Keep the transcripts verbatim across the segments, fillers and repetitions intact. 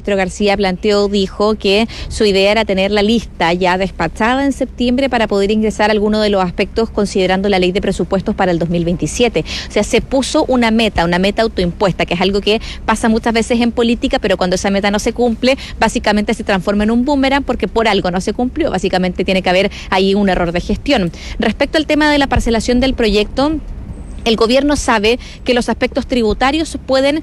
ministro García planteó, dijo que su idea era tener la lista ya despachada en septiembre para poder ingresar algunos de los aspectos considerando la ley de presupuestos para el dos mil veintisiete. O sea, se puso una meta, una meta autoimpuesta, que es algo que pasa muchas veces en política, pero cuando esa meta no se cumple, básicamente se transforma en un boomerang porque por algo no se cumplió. Básicamente tiene que haber ahí un error de gestión. Respecto al tema de la parcelación del proyecto, el gobierno sabe que los aspectos tributarios pueden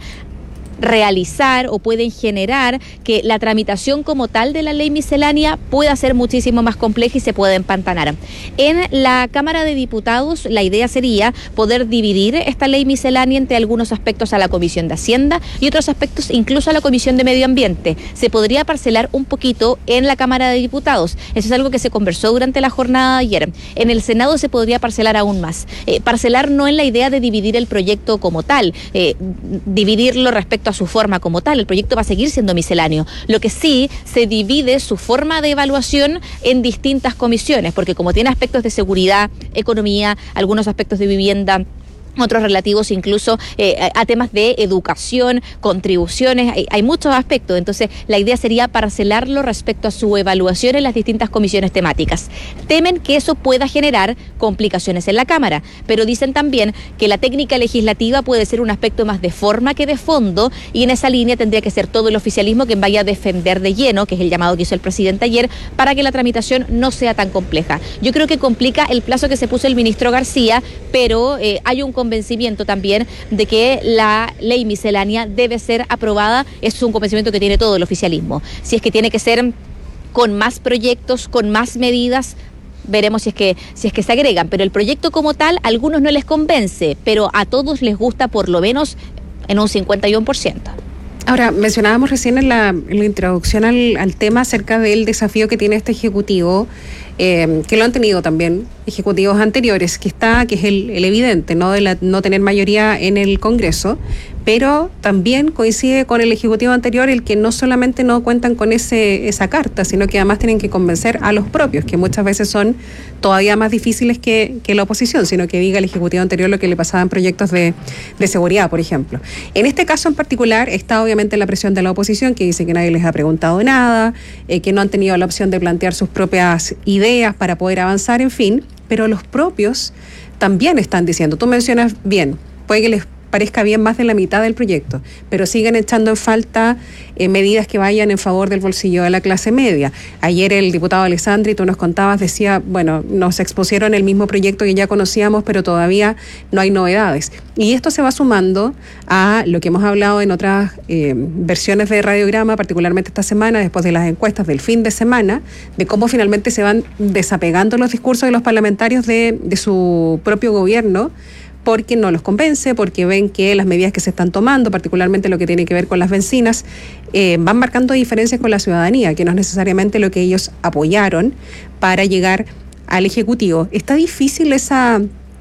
realizar o pueden generar que la tramitación como tal de la ley miscelánea pueda ser muchísimo más compleja y se pueda empantanar. En la Cámara de Diputados la idea sería poder dividir esta ley miscelánea entre algunos aspectos a la Comisión de Hacienda y otros aspectos incluso a la Comisión de Medio Ambiente. Se podría parcelar un poquito en la Cámara de Diputados. Eso es algo que se conversó durante la jornada de ayer. En el Senado se podría parcelar aún más. Eh, parcelar no en la idea de dividir el proyecto como tal, eh, dividirlo respecto a su forma como tal. El proyecto va a seguir siendo misceláneo. Lo que sí se divide su forma de evaluación en distintas comisiones, porque como tiene aspectos de seguridad, economía, algunos aspectos de vivienda, otros relativos incluso eh, a temas de educación, contribuciones, hay, hay muchos aspectos. Entonces la idea sería parcelarlo respecto a su evaluación en las distintas comisiones temáticas. Temen que eso pueda generar complicaciones en la Cámara, pero dicen también que la técnica legislativa puede ser un aspecto más de forma que de fondo, y en esa línea tendría que ser todo el oficialismo quien vaya a defender de lleno, que es el llamado que hizo el presidente ayer, para que la tramitación no sea tan compleja. Yo creo que complica el plazo que se puso el ministro García, pero eh, hay un convencimiento también de que la ley miscelánea debe ser aprobada. Eso es un convencimiento que tiene todo el oficialismo. Si es que tiene que ser con más proyectos, con más medidas, veremos si es que si es que se agregan, pero el proyecto como tal a algunos no les convence, pero a todos les gusta por lo menos en un cincuenta y uno por ciento. Ahora, mencionábamos recién en la, en la introducción al, al tema acerca del desafío que tiene este Ejecutivo, eh, que lo han tenido también ejecutivos anteriores, que está, que es el, el evidente, ¿no? De la, no tener mayoría en el Congreso, pero también coincide con el Ejecutivo anterior el que no solamente no cuentan con ese esa carta, sino que además tienen que convencer a los propios, que muchas veces son todavía más difíciles que, que la oposición, sino que diga el Ejecutivo anterior lo que le pasaba en proyectos de, de seguridad, por ejemplo. En este caso en particular está obviamente la presión de la oposición, que dice que nadie les ha preguntado nada, eh, que no han tenido la opción de plantear sus propias ideas para poder avanzar, en fin, pero los propios también están diciendo, tú mencionas bien, puede que les parezca bien más de la mitad del proyecto, pero siguen echando en falta eh, medidas que vayan en favor del bolsillo de la clase media. Ayer el diputado Alessandri, tú nos contabas, decía, bueno, nos expusieron el mismo proyecto que ya conocíamos, pero todavía no hay novedades. Y esto se va sumando a lo que hemos hablado en otras eh, versiones de Radiograma, particularmente esta semana, después de las encuestas del fin de semana, de cómo finalmente se van desapegando los discursos de los parlamentarios de, de su propio gobierno, porque no los convence, porque ven que las medidas que se están tomando, particularmente lo que tiene que ver con las bencinas, eh, van marcando diferencias con la ciudadanía, que no es necesariamente lo que ellos apoyaron para llegar al Ejecutivo. Está difícil esa,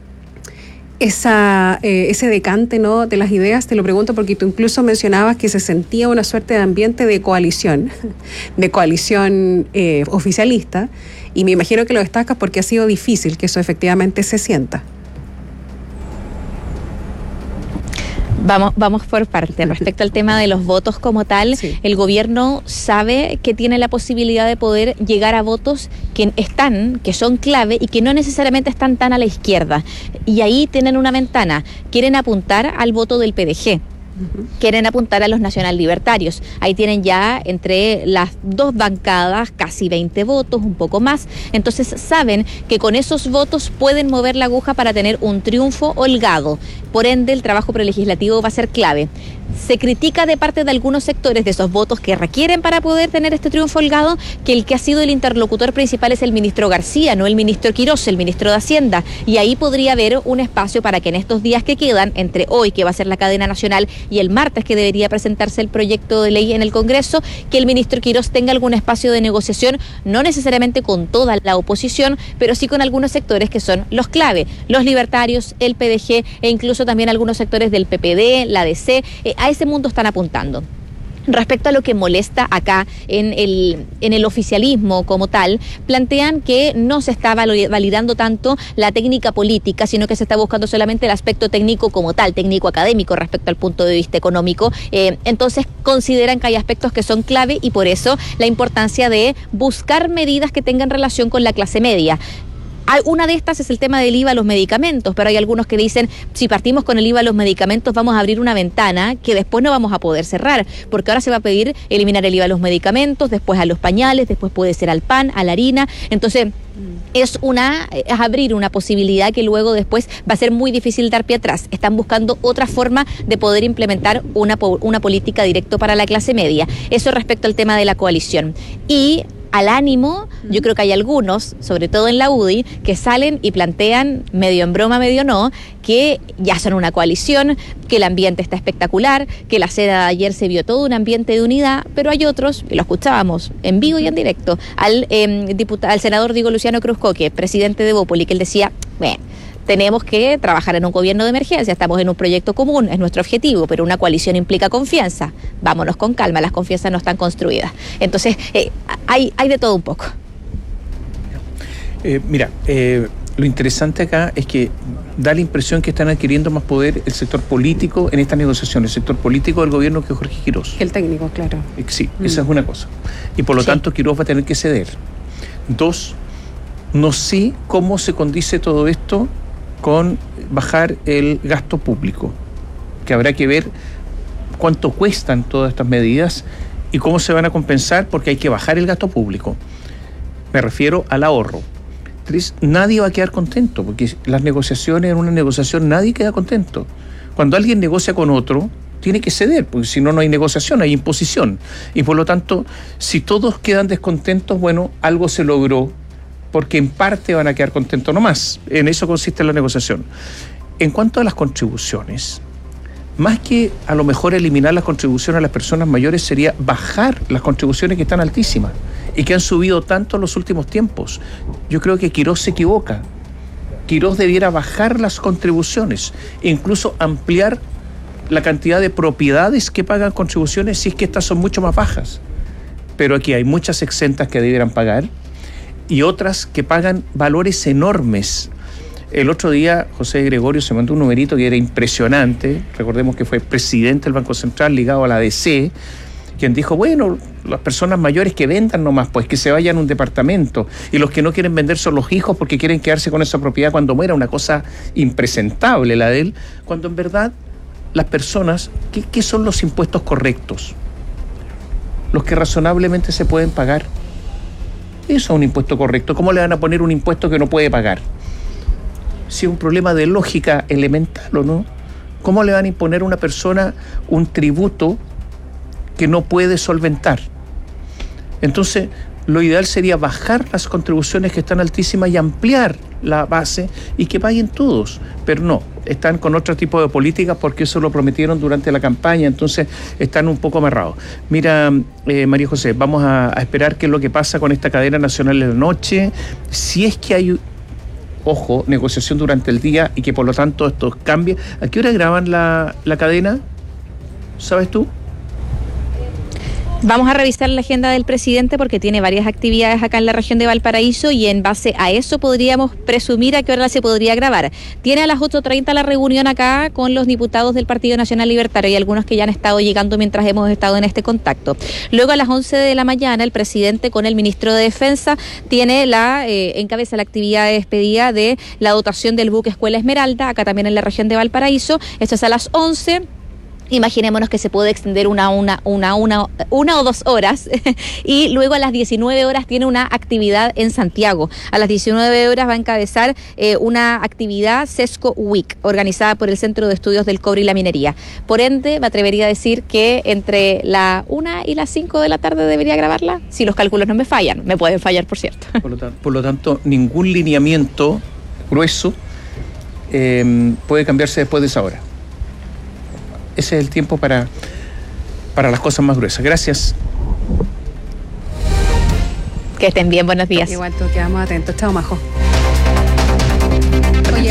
esa eh, ese decante, ¿no?, de las ideas. Te lo pregunto porque tú incluso mencionabas que se sentía una suerte de ambiente de coalición, de coalición eh, oficialista, y me imagino que lo destacas porque ha sido difícil que eso efectivamente se sienta. Vamos, vamos por parte. Respecto al tema de los votos como tal, sí. El gobierno sabe que tiene la posibilidad de poder llegar a votos que están, que son clave y que no necesariamente están tan a la izquierda. Y ahí tienen una ventana. Quieren apuntar al voto del P D G. Uh-huh. Quieren apuntar a los nacional libertarios. Ahí tienen ya entre las dos bancadas casi veinte votos, un poco más. Entonces saben que con esos votos pueden mover la aguja para tener un triunfo holgado. Por ende, el trabajo prelegislativo va a ser clave. Se critica de parte de algunos sectores de esos votos que requieren para poder tener este triunfo holgado, que el que ha sido el interlocutor principal es el ministro García, no el ministro Quirós, el ministro de Hacienda. Y ahí podría haber un espacio para que en estos días que quedan, entre hoy, que va a ser la cadena nacional, y el martes, que debería presentarse el proyecto de ley en el Congreso, que el ministro Quirós tenga algún espacio de negociación, no necesariamente con toda la oposición, pero sí con algunos sectores que son los clave, los libertarios, el P D G e incluso también algunos sectores del P P D, la D C. Eh, a ese mundo están apuntando. Respecto a lo que molesta acá en el, en el oficialismo como tal, plantean que no se está validando tanto la técnica política, sino que se está buscando solamente el aspecto técnico como tal, técnico académico respecto al punto de vista económico. Eh, entonces consideran que hay aspectos que son clave y por eso la importancia de buscar medidas que tengan relación con la clase media. Una de estas es el tema del I V A a los medicamentos, pero hay algunos que dicen, si partimos con el I V A a los medicamentos vamos a abrir una ventana que después no vamos a poder cerrar, porque ahora se va a pedir eliminar el I V A a los medicamentos, después a los pañales, después puede ser al pan, a la harina. Entonces, es una es abrir una posibilidad que luego después va a ser muy difícil dar pie atrás. Están buscando otra forma de poder implementar una, una política directa para la clase media. Eso respecto al tema de la coalición. Y al ánimo, yo creo que hay algunos, sobre todo en la U D I, que salen y plantean, medio en broma, medio no, que ya son una coalición, que el ambiente está espectacular, que la cena de ayer se vio todo un ambiente de unidad, pero hay otros, y lo escuchábamos en vivo y en directo, al, eh, diputado, al senador Diego Luciano Cruzcoque, presidente de Bópoli, que él decía, bueno, tenemos que trabajar en un gobierno de emergencia, estamos en un proyecto común, es nuestro objetivo, pero una coalición implica confianza. Vámonos con calma, las confianzas no están construidas. Entonces, eh, hay, hay de todo un poco. Eh, mira, eh, lo interesante acá es que da la impresión que están adquiriendo más poder el sector político en estas negociaciones, el sector político del gobierno que Jorge Quirós. El técnico, claro. Eh, sí, mm. esa es una cosa. Y por lo sí. tanto, Quirós va a tener que ceder. Dos, no sé cómo se condice todo esto con bajar el gasto público, que habrá que ver cuánto cuestan todas estas medidas y cómo se van a compensar, porque hay que bajar el gasto público. Me refiero al ahorro. Tres, nadie va a quedar contento, porque las negociaciones, en una negociación nadie queda contento. Cuando alguien negocia con otro, tiene que ceder, porque si no, no hay negociación, hay imposición. Y por lo tanto, si todos quedan descontentos, bueno, algo se logró, porque en parte van a quedar contentos nomás. En eso consiste la negociación. En cuanto a las contribuciones, más que a lo mejor eliminar las contribuciones a las personas mayores, sería bajar las contribuciones que están altísimas y que han subido tanto en los últimos tiempos. Yo creo que Quirós se equivoca. Quirós debiera bajar las contribuciones e incluso ampliar la cantidad de propiedades que pagan contribuciones si es que estas son mucho más bajas. Pero aquí hay muchas exentas que debieran pagar y otras que pagan valores enormes. El otro día José Gregorio se mandó un numerito que era impresionante. Recordemos que fue presidente del Banco Central ligado a la A D C, quien dijo, bueno, las personas mayores que vendan nomás, pues que se vayan a un departamento, y los que no quieren vender son los hijos porque quieren quedarse con esa propiedad cuando muera. Una cosa impresentable la de él, cuando en verdad las personas, ¿qué, qué son los impuestos correctos? Los que razonablemente se pueden pagar. Eso es un impuesto correcto. ¿Cómo le van a poner un impuesto que no puede pagar? Si es un problema de lógica elemental, ¿o no? ¿Cómo le van a imponer a una persona un tributo que no puede solventar? Entonces, lo ideal sería bajar las contribuciones que están altísimas y ampliar la base y que paguen todos. Pero no, están con otro tipo de políticas porque eso lo prometieron durante la campaña, entonces están un poco amarrados. Mira, eh, María José, vamos a, a esperar qué es lo que pasa con esta cadena nacional de la noche. Si es que hay, ojo, negociación durante el día y que por lo tanto esto cambie. ¿A qué hora graban la, la cadena? ¿Sabes tú? Vamos a revisar la agenda del presidente porque tiene varias actividades acá en la región de Valparaíso y en base a eso podríamos presumir a qué hora se podría grabar. Tiene a las ocho treinta la reunión acá con los diputados del Partido Nacional Libertario y algunos que ya han estado llegando mientras hemos estado en este contacto. Luego a las once de la mañana el presidente con el ministro de Defensa tiene la eh, encabeza la actividad de despedida de la dotación del buque Escuela Esmeralda, acá también en la región de Valparaíso. Esto es a las once. Imaginémonos que se puede extender una, una, una, una, una o dos horas y luego a las diecinueve horas tiene una actividad en Santiago. A las diecinueve horas va a encabezar eh, una actividad Sesco Week, organizada por el Centro de Estudios del Cobre y la Minería. Por ende, me atrevería a decir que entre la una y las cinco de la tarde debería grabarla, si los cálculos no me fallan. Me pueden fallar, por cierto. Por lo, tanto, por lo tanto, ningún lineamiento grueso eh, puede cambiarse después de esa hora. Ese es el tiempo para, para las cosas más gruesas. Gracias. Que estén bien, buenos días. Igual tú, quedamos atentos. Chao, Majo. Oye,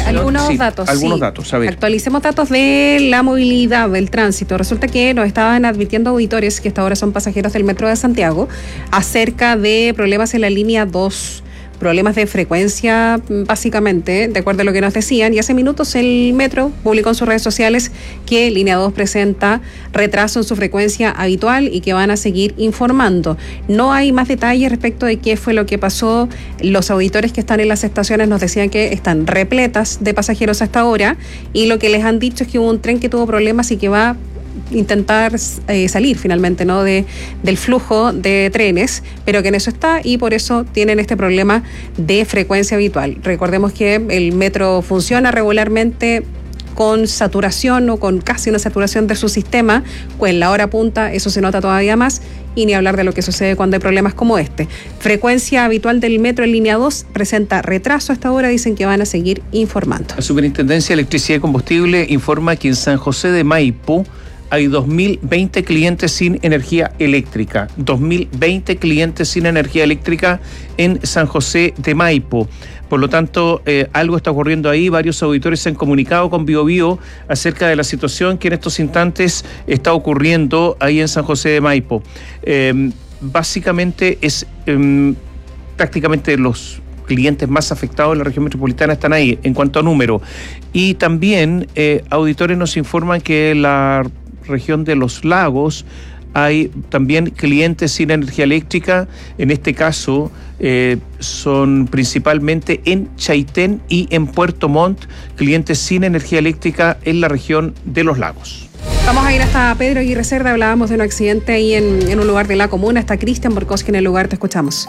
algunos sí, datos. Algunos sí. datos, a ver. Actualicemos datos de la movilidad, del tránsito. Resulta que nos estaban advirtiendo auditores, que hasta ahora son pasajeros del Metro de Santiago, acerca de problemas en la línea dos. Problemas de frecuencia, básicamente, de acuerdo a lo que nos decían. Y hace minutos el Metro publicó en sus redes sociales que Línea dos presenta retraso en su frecuencia habitual y que van a seguir informando. No hay más detalles respecto de qué fue lo que pasó. Los auditores que están en las estaciones nos decían que están repletas de pasajeros hasta ahora, y lo que les han dicho es que hubo un tren que tuvo problemas y que va intentar eh, salir finalmente, ¿no?, de del flujo de trenes, pero que en eso está y por eso tienen este problema de frecuencia habitual. Recordemos que el metro funciona regularmente con saturación o con casi una saturación de su sistema, pues en la hora punta eso se nota todavía más, y ni hablar de lo que sucede cuando hay problemas como este. Frecuencia habitual del metro en línea dos presenta retraso hasta ahora, dicen que van a seguir informando. La Superintendencia de Electricidad y Combustible informa que en San José de Maipo hay dos mil veinte clientes sin energía eléctrica. dos mil veinte clientes sin energía eléctrica en San José de Maipo. Por lo tanto, eh, algo está ocurriendo ahí. Varios auditores se han comunicado con Bio Bio acerca de la situación que en estos instantes está ocurriendo ahí en San José de Maipo. Eh, básicamente es eh, prácticamente los clientes más afectados en la región metropolitana están ahí en cuanto a número. Y también eh, auditores nos informan que la región de los lagos hay también clientes sin energía eléctrica. En este caso eh, son principalmente en Chaitén y en Puerto Montt, clientes sin energía eléctrica en la región de los lagos. Vamos a ir hasta Pedro Aguirre Cerda. Hablábamos de un accidente ahí en, en un lugar de la comuna. Está Cristian Borkowski en el lugar, te escuchamos.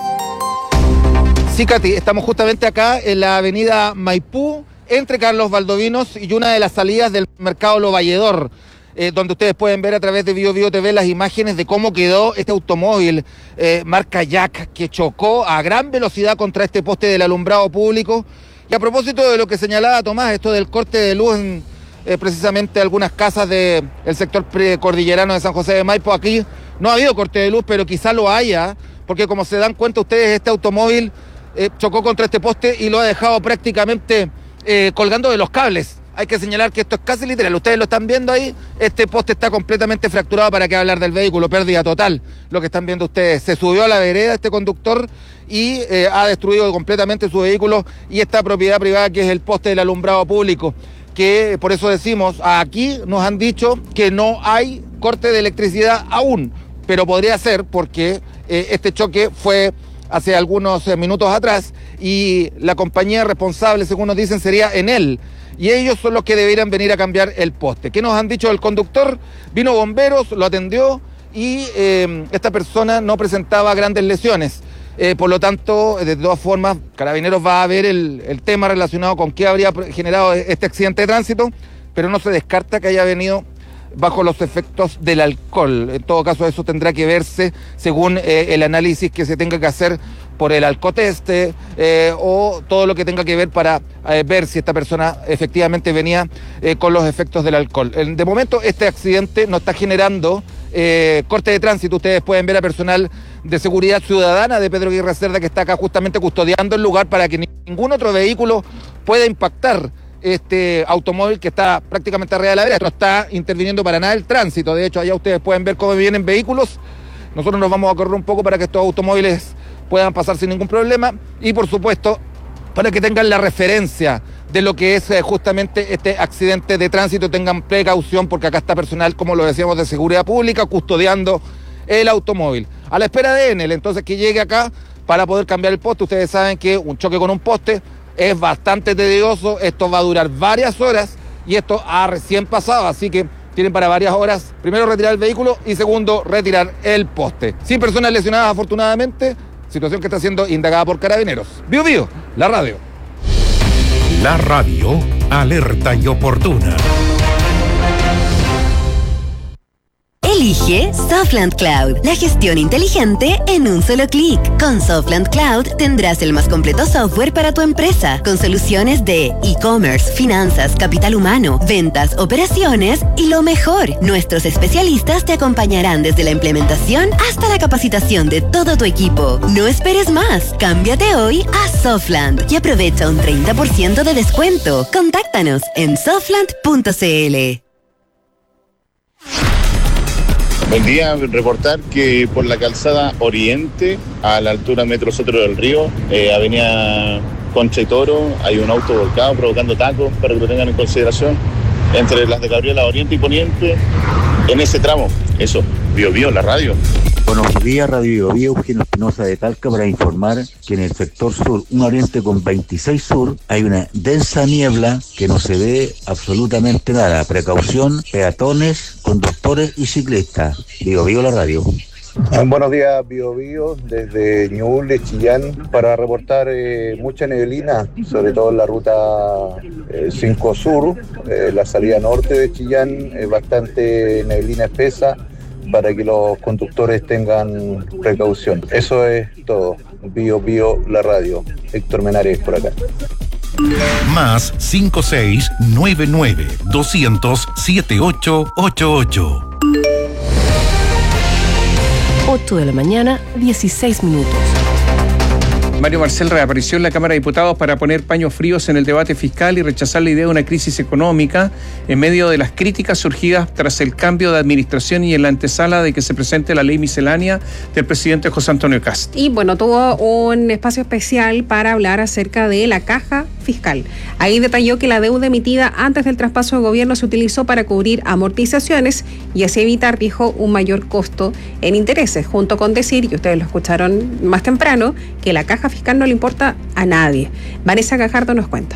Sí, Katy, estamos justamente acá en la avenida Maipú, entre Carlos Valdovinos y una de las salidas del mercado Lo Valledor, eh, donde ustedes pueden ver a través de Bio Bio T V las imágenes de cómo quedó este automóvil eh, marca Jack, que chocó a gran velocidad contra este poste del alumbrado público. Y a propósito de lo que señalaba Tomás, esto del corte de luz en eh, precisamente algunas casas del sector precordillerano de San José de Maipo, aquí no ha habido corte de luz, pero quizá lo haya, porque como se dan cuenta ustedes, este automóvil eh, chocó contra este poste y lo ha dejado prácticamente eh, colgando de los cables. Hay que señalar que esto es casi literal, ustedes lo están viendo ahí, este poste está completamente fracturado. Para qué hablar del vehículo, pérdida total, lo que están viendo ustedes. Se subió a la vereda este conductor y eh, ha destruido completamente su vehículo y esta propiedad privada que es el poste del alumbrado público, que por eso decimos, aquí nos han dicho que no hay corte de electricidad aún, pero podría ser porque eh, este choque fue hace algunos eh, minutos atrás y la compañía responsable, según nos dicen, sería Enel. Y ellos son los que deberían venir a cambiar el poste. ¿Qué nos han dicho del conductor? Vino bomberos, lo atendió y eh, esta persona no presentaba grandes lesiones. Eh, por lo tanto, de todas formas, Carabineros va a ver el, el tema relacionado con qué habría generado este accidente de tránsito, pero no se descarta que haya venido bajo los efectos del alcohol. En todo caso, eso tendrá que verse según eh, el análisis que se tenga que hacer por el alcoteste eh, o todo lo que tenga que ver para eh, ver si esta persona efectivamente venía eh, con los efectos del alcohol. De momento, este accidente no está generando eh, corte de tránsito. Ustedes pueden ver a personal de seguridad ciudadana de Pedro Aguirre Cerda que está acá justamente custodiando el lugar para que ningún otro vehículo pueda impactar este automóvil que está prácticamente arriba de la vereda. No está interviniendo para nada el tránsito. De hecho, allá ustedes pueden ver cómo vienen vehículos. Nosotros nos vamos a correr un poco para que estos automóviles puedan pasar sin ningún problema y, por supuesto, para que tengan la referencia de lo que es eh, justamente este accidente de tránsito. Tengan precaución porque acá está personal, como lo decíamos, de seguridad pública custodiando el automóvil. A la espera de Enel, entonces, que llegue acá para poder cambiar el poste. Ustedes saben que un choque con un poste es bastante tedioso, esto va a durar varias horas y esto ha recién pasado, así que tienen para varias horas, primero retirar el vehículo y segundo retirar el poste. Sin personas lesionadas afortunadamente, situación que está siendo indagada por Carabineros. Bio Bio, la radio. La radio, alerta y oportuna. Elige Softland Cloud, la gestión inteligente en un solo clic. Con Softland Cloud tendrás el más completo software para tu empresa, con soluciones de e-commerce, finanzas, capital humano, ventas, operaciones y lo mejor, nuestros especialistas te acompañarán desde la implementación hasta la capacitación de todo tu equipo. No esperes más, cámbiate hoy a Softland y aprovecha un treinta por ciento de descuento. Contáctanos en softland punto c l. Buen día, reportar que por la calzada Oriente, a la altura Metro Sotero del Río, eh, avenida Concha y Toro, hay un auto volcado provocando tacos, para que lo tengan en consideración, entre las de Gabriela Oriente y Poniente, en ese tramo. Eso, Bio Bio, la radio. Buenos días, Radio Bio Bio, Eugenio Espinosa de Talca, para informar que en el sector sur, un oriente con veintiséis sur, hay una densa niebla que no se ve absolutamente nada. Precaución, peatones, conductores y ciclistas. Bio Bio, la radio. Ah, buenos días, Bio Bio, desde Ñuble, Chillán, para reportar eh, mucha neblina, sobre todo en la ruta eh, cinco Sur, eh, la salida norte de Chillán, eh, bastante neblina espesa, para que los conductores tengan precaución. Eso es todo. Bio Bio, la radio. Héctor Menares por acá. Más cinco seis nueve nueve doscientos siete ocho ocho ocho. ocho de la mañana, dieciséis minutos. Mario Marcel reapareció en la Cámara de Diputados para poner paños fríos en el debate fiscal y rechazar la idea de una crisis económica en medio de las críticas surgidas tras el cambio de administración y en la antesala de que se presente la ley miscelánea del presidente José Antonio Kast. Y bueno, tuvo un espacio especial para hablar acerca de la caja fiscal. Ahí detalló que la deuda emitida antes del traspaso de gobierno se utilizó para cubrir amortizaciones y así evitar, dijo, un mayor costo en intereses, junto con decir, y ustedes lo escucharon más temprano, que la caja fiscal no le importa a nadie. Vanessa Gajardo nos cuenta.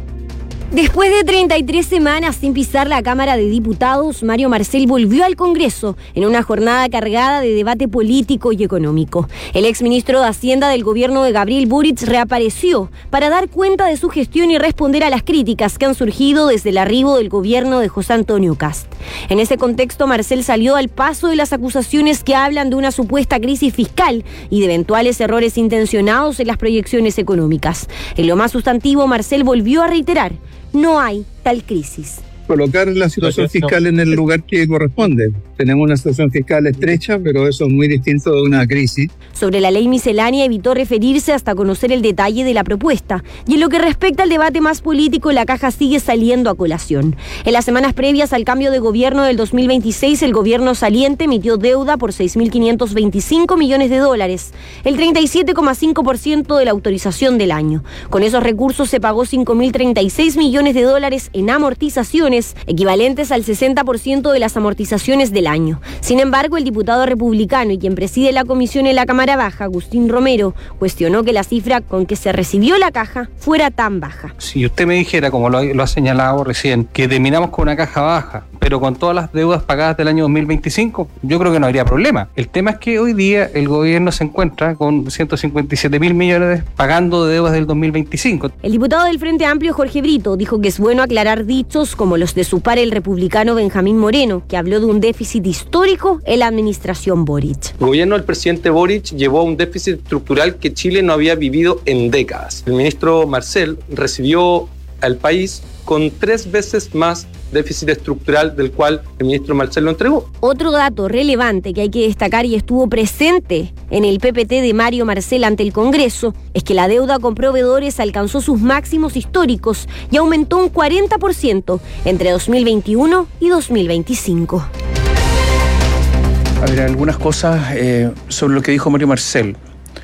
Después de treinta y tres semanas sin pisar la Cámara de Diputados, Mario Marcel volvió al Congreso en una jornada cargada de debate político y económico. El exministro de Hacienda del gobierno de Gabriel Boric reapareció para dar cuenta de su gestión y responder a las críticas que han surgido desde el arribo del gobierno de José Antonio Kast. En ese contexto, Marcel salió al paso de las acusaciones que hablan de una supuesta crisis fiscal y de eventuales errores intencionados en las proyecciones económicas. En lo más sustantivo, Marcel volvió a reiterar: no hay tal crisis. Colocar la situación fiscal en el lugar que corresponde. Tenemos una situación fiscal estrecha, pero eso es muy distinto de una crisis. Sobre la ley miscelánea evitó referirse hasta conocer el detalle de la propuesta. Y en lo que respecta al debate más político, la caja sigue saliendo a colación. En las semanas previas al cambio de gobierno del dos mil veintiséis, el gobierno saliente emitió deuda por seis mil quinientos veinticinco millones de dólares, el treinta y siete coma cinco por ciento de la autorización del año. Con esos recursos se pagó cinco mil treinta y seis millones de dólares en amortizaciones, equivalentes al sesenta por ciento de las amortizaciones del año. Sin embargo, el diputado republicano y quien preside la comisión en la Cámara Baja, Agustín Romero, cuestionó que la cifra con que se recibió la caja fuera tan baja. Si usted me dijera, como lo, lo ha señalado recién, que terminamos con una caja baja, pero con todas las deudas pagadas del año dos mil veinticinco, yo creo que no habría problema. El tema es que hoy día el gobierno se encuentra con ciento cincuenta y siete mil millones pagando de deudas del dos mil veinticinco. El diputado del Frente Amplio, Jorge Brito, dijo que es bueno aclarar dichos como los de su par el republicano Benjamín Moreno, que habló de un déficit histórico en la administración Boric. El gobierno del presidente Boric llevó a un déficit estructural que Chile no había vivido en décadas. El ministro Marcel recibió al país con tres veces más déficit estructural del cual el ministro Marcel lo entregó. Otro dato relevante que hay que destacar y estuvo presente en el P P T de Mario Marcel ante el Congreso es que la deuda con proveedores alcanzó sus máximos históricos y aumentó un cuarenta por ciento entre dos mil veintiuno y dos mil veinticinco. A ver, algunas cosas eh, sobre lo que dijo Mario Marcel.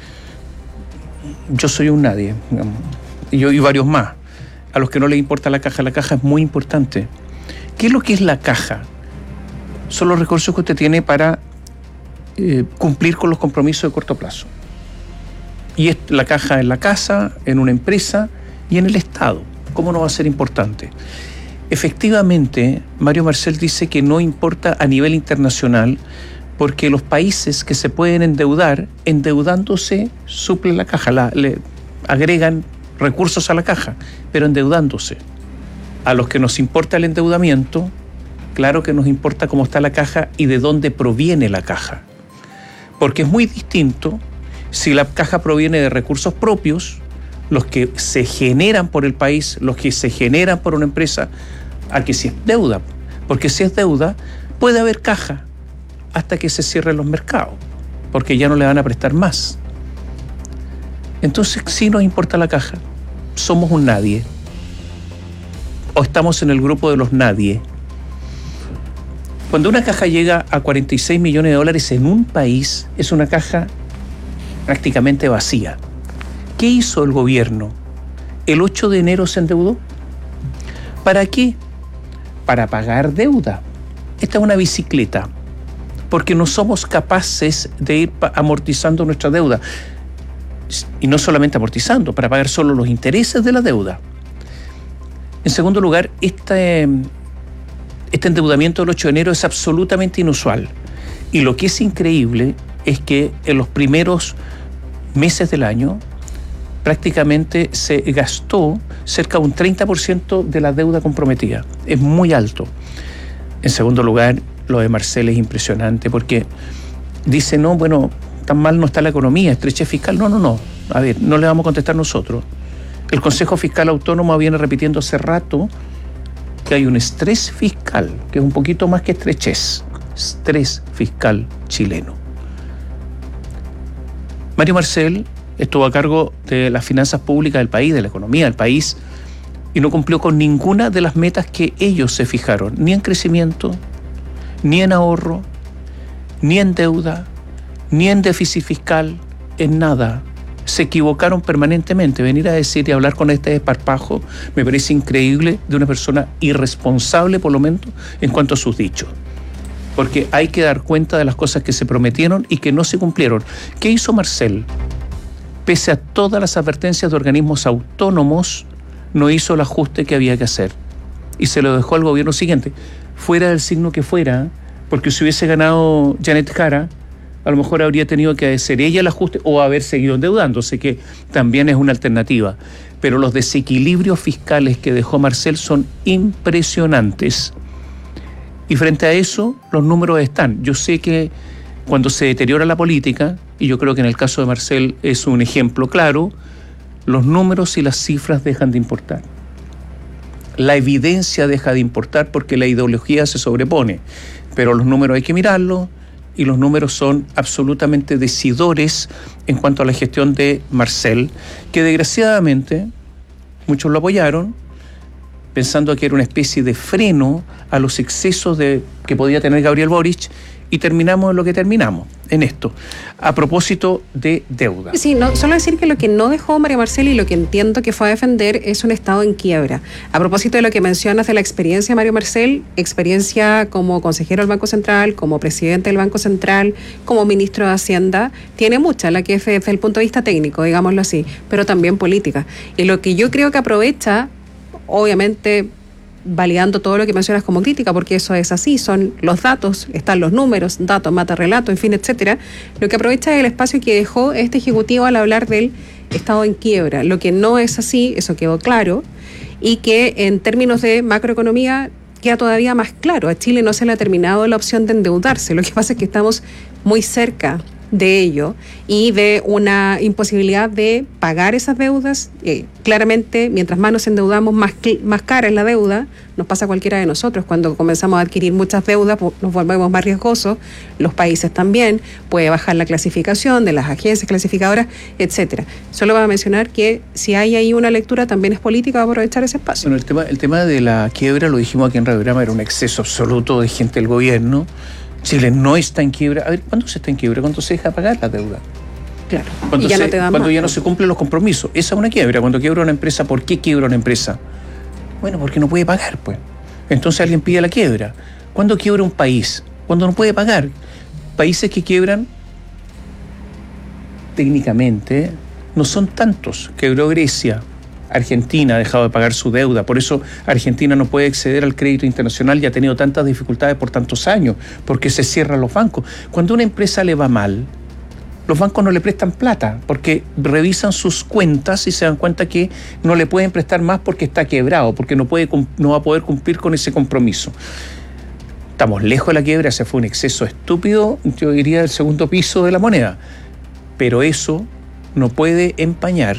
Yo soy un nadie, digamos, y yo y varios más, a los que no les importa la caja. La caja es muy importante. ¿Qué es lo que es la caja? Son los recursos que usted tiene para eh, cumplir con los compromisos de corto plazo. Y es la caja en la casa, en una empresa y en el Estado. ¿Cómo no va a ser importante? Efectivamente, Mario Marcel dice que no importa a nivel internacional porque los países que se pueden endeudar, endeudándose, suplen la caja, la, le agregan recursos a la caja, pero endeudándose. A los que nos importa el endeudamiento, claro que nos importa cómo está la caja y de dónde proviene la caja. Porque es muy distinto si la caja proviene de recursos propios, los que se generan por el país, los que se generan por una empresa, a que si es deuda. Porque si es deuda, puede haber caja hasta que se cierren los mercados, porque ya no le van a prestar más. Entonces sí nos importa la caja. Somos un nadie. O estamos en el grupo de los nadie. Cuando una caja llega a cuarenta y seis millones de dólares en un país, es una caja prácticamente vacía. ¿Qué hizo el gobierno? El ocho de enero se endeudó. ¿Para qué? Para pagar deuda. Esta es una bicicleta, porque no somos capaces de ir amortizando nuestra deuda. Y no solamente amortizando, para pagar solo los intereses de la deuda. En segundo lugar, este, este endeudamiento del ocho de enero es absolutamente inusual. Y lo que es increíble es que en los primeros meses del año prácticamente se gastó cerca de un treinta por ciento de la deuda comprometida. Es muy alto. En segundo lugar, lo de Marcel es impresionante porque dice, no, bueno, tan mal no está la economía, estrechez fiscal. No, no, no. A ver, no le vamos a contestar nosotros. El Consejo Fiscal Autónomo viene repitiendo hace rato que hay un estrés fiscal, que es un poquito más que estrechez. Estrés fiscal chileno. Mario Marcel estuvo a cargo de las finanzas públicas del país, de la economía del país, y no cumplió con ninguna de las metas que ellos se fijaron, ni en crecimiento, ni en ahorro, ni en deuda, ni en déficit fiscal, en nada. Se equivocaron permanentemente. Venir a decir y hablar con este desparpajo me parece increíble de una persona irresponsable, por lo menos, en cuanto a sus dichos. Porque hay que dar cuenta de las cosas que se prometieron y que no se cumplieron. ¿Qué hizo Marcel? Pese a todas las advertencias de organismos autónomos, no hizo el ajuste que había que hacer. Y se lo dejó al gobierno siguiente. Fuera del signo que fuera, porque si hubiese ganado Janet Jara, a lo mejor habría tenido que hacer ella el ajuste o haber seguido endeudándose, que también es una alternativa. Pero los desequilibrios fiscales que dejó Marcel son impresionantes. Y frente a eso, los números están. Yo sé que cuando se deteriora la política, y yo creo que en el caso de Marcel es un ejemplo claro, los números y las cifras dejan de importar. La evidencia deja de importar porque la ideología se sobrepone. Pero los números hay que mirarlos, y los números son absolutamente decidores en cuanto a la gestión de Marcel, que desgraciadamente muchos lo apoyaron, pensando que era una especie de freno a los excesos de, que podía tener Gabriel Boric, y terminamos en lo que terminamos, en esto. A propósito de deuda. Sí, no, solo decir que lo que no dejó María Marcel y lo que entiendo que fue a defender es un Estado en quiebra. A propósito de lo que mencionas de la experiencia de Mario Marcel, experiencia como consejero del Banco Central, como presidente del Banco Central, como ministro de Hacienda, tiene mucha, la que es desde el punto de vista técnico, digámoslo así, pero también política. Y lo que yo creo que aprovecha, obviamente, validando todo lo que mencionas como crítica, porque eso es así, son los datos, están los números, datos, mata, relato, en fin, etcétera. Lo que aprovecha es el espacio que dejó este Ejecutivo al hablar del Estado en quiebra. Lo que no es así, eso quedó claro, y que en términos de macroeconomía queda todavía más claro. A Chile no se le ha terminado la opción de endeudarse. Lo que pasa es que estamos muy cerca de ello y de una imposibilidad de pagar esas deudas. Eh, claramente, mientras más nos endeudamos, más, más cara es la deuda. Nos pasa a cualquiera de nosotros. Cuando comenzamos a adquirir muchas deudas, nos volvemos más riesgosos. Los países también. Puede bajar la clasificación de las agencias clasificadoras, etcétera. Solo voy a mencionar que si hay ahí una lectura, también es política, va a aprovechar ese espacio. Bueno, el tema, el tema de la quiebra, lo dijimos aquí en Radio Grama, era un exceso absoluto de gente del gobierno. Chile no está en quiebra. A ver, ¿cuándo se está en quiebra? ¿Cuándo se deja pagar la deuda? Claro. Cuando, y ya se, no te dan cuando más, ya ¿no? no se cumplen los compromisos. Esa es una quiebra. Cuando quiebra una empresa, ¿por qué quiebra una empresa? Bueno, porque no puede pagar, pues. Entonces alguien pide la quiebra. ¿Cuándo quiebra un país? Cuando no puede pagar. Países que quiebran, técnicamente, no son tantos. Quebró Grecia. Argentina ha dejado de pagar su deuda, por eso Argentina no puede acceder al crédito internacional y ha tenido tantas dificultades por tantos años, porque se cierran los bancos. Cuando a una empresa le va mal, los bancos no le prestan plata, porque revisan sus cuentas y se dan cuenta que no le pueden prestar más porque está quebrado, porque no, puede, no va a poder cumplir con ese compromiso. estamos lejos de la quiebra, ese fue un exceso estúpido, yo diría, del segundo piso de la moneda. Pero eso no puede empañar,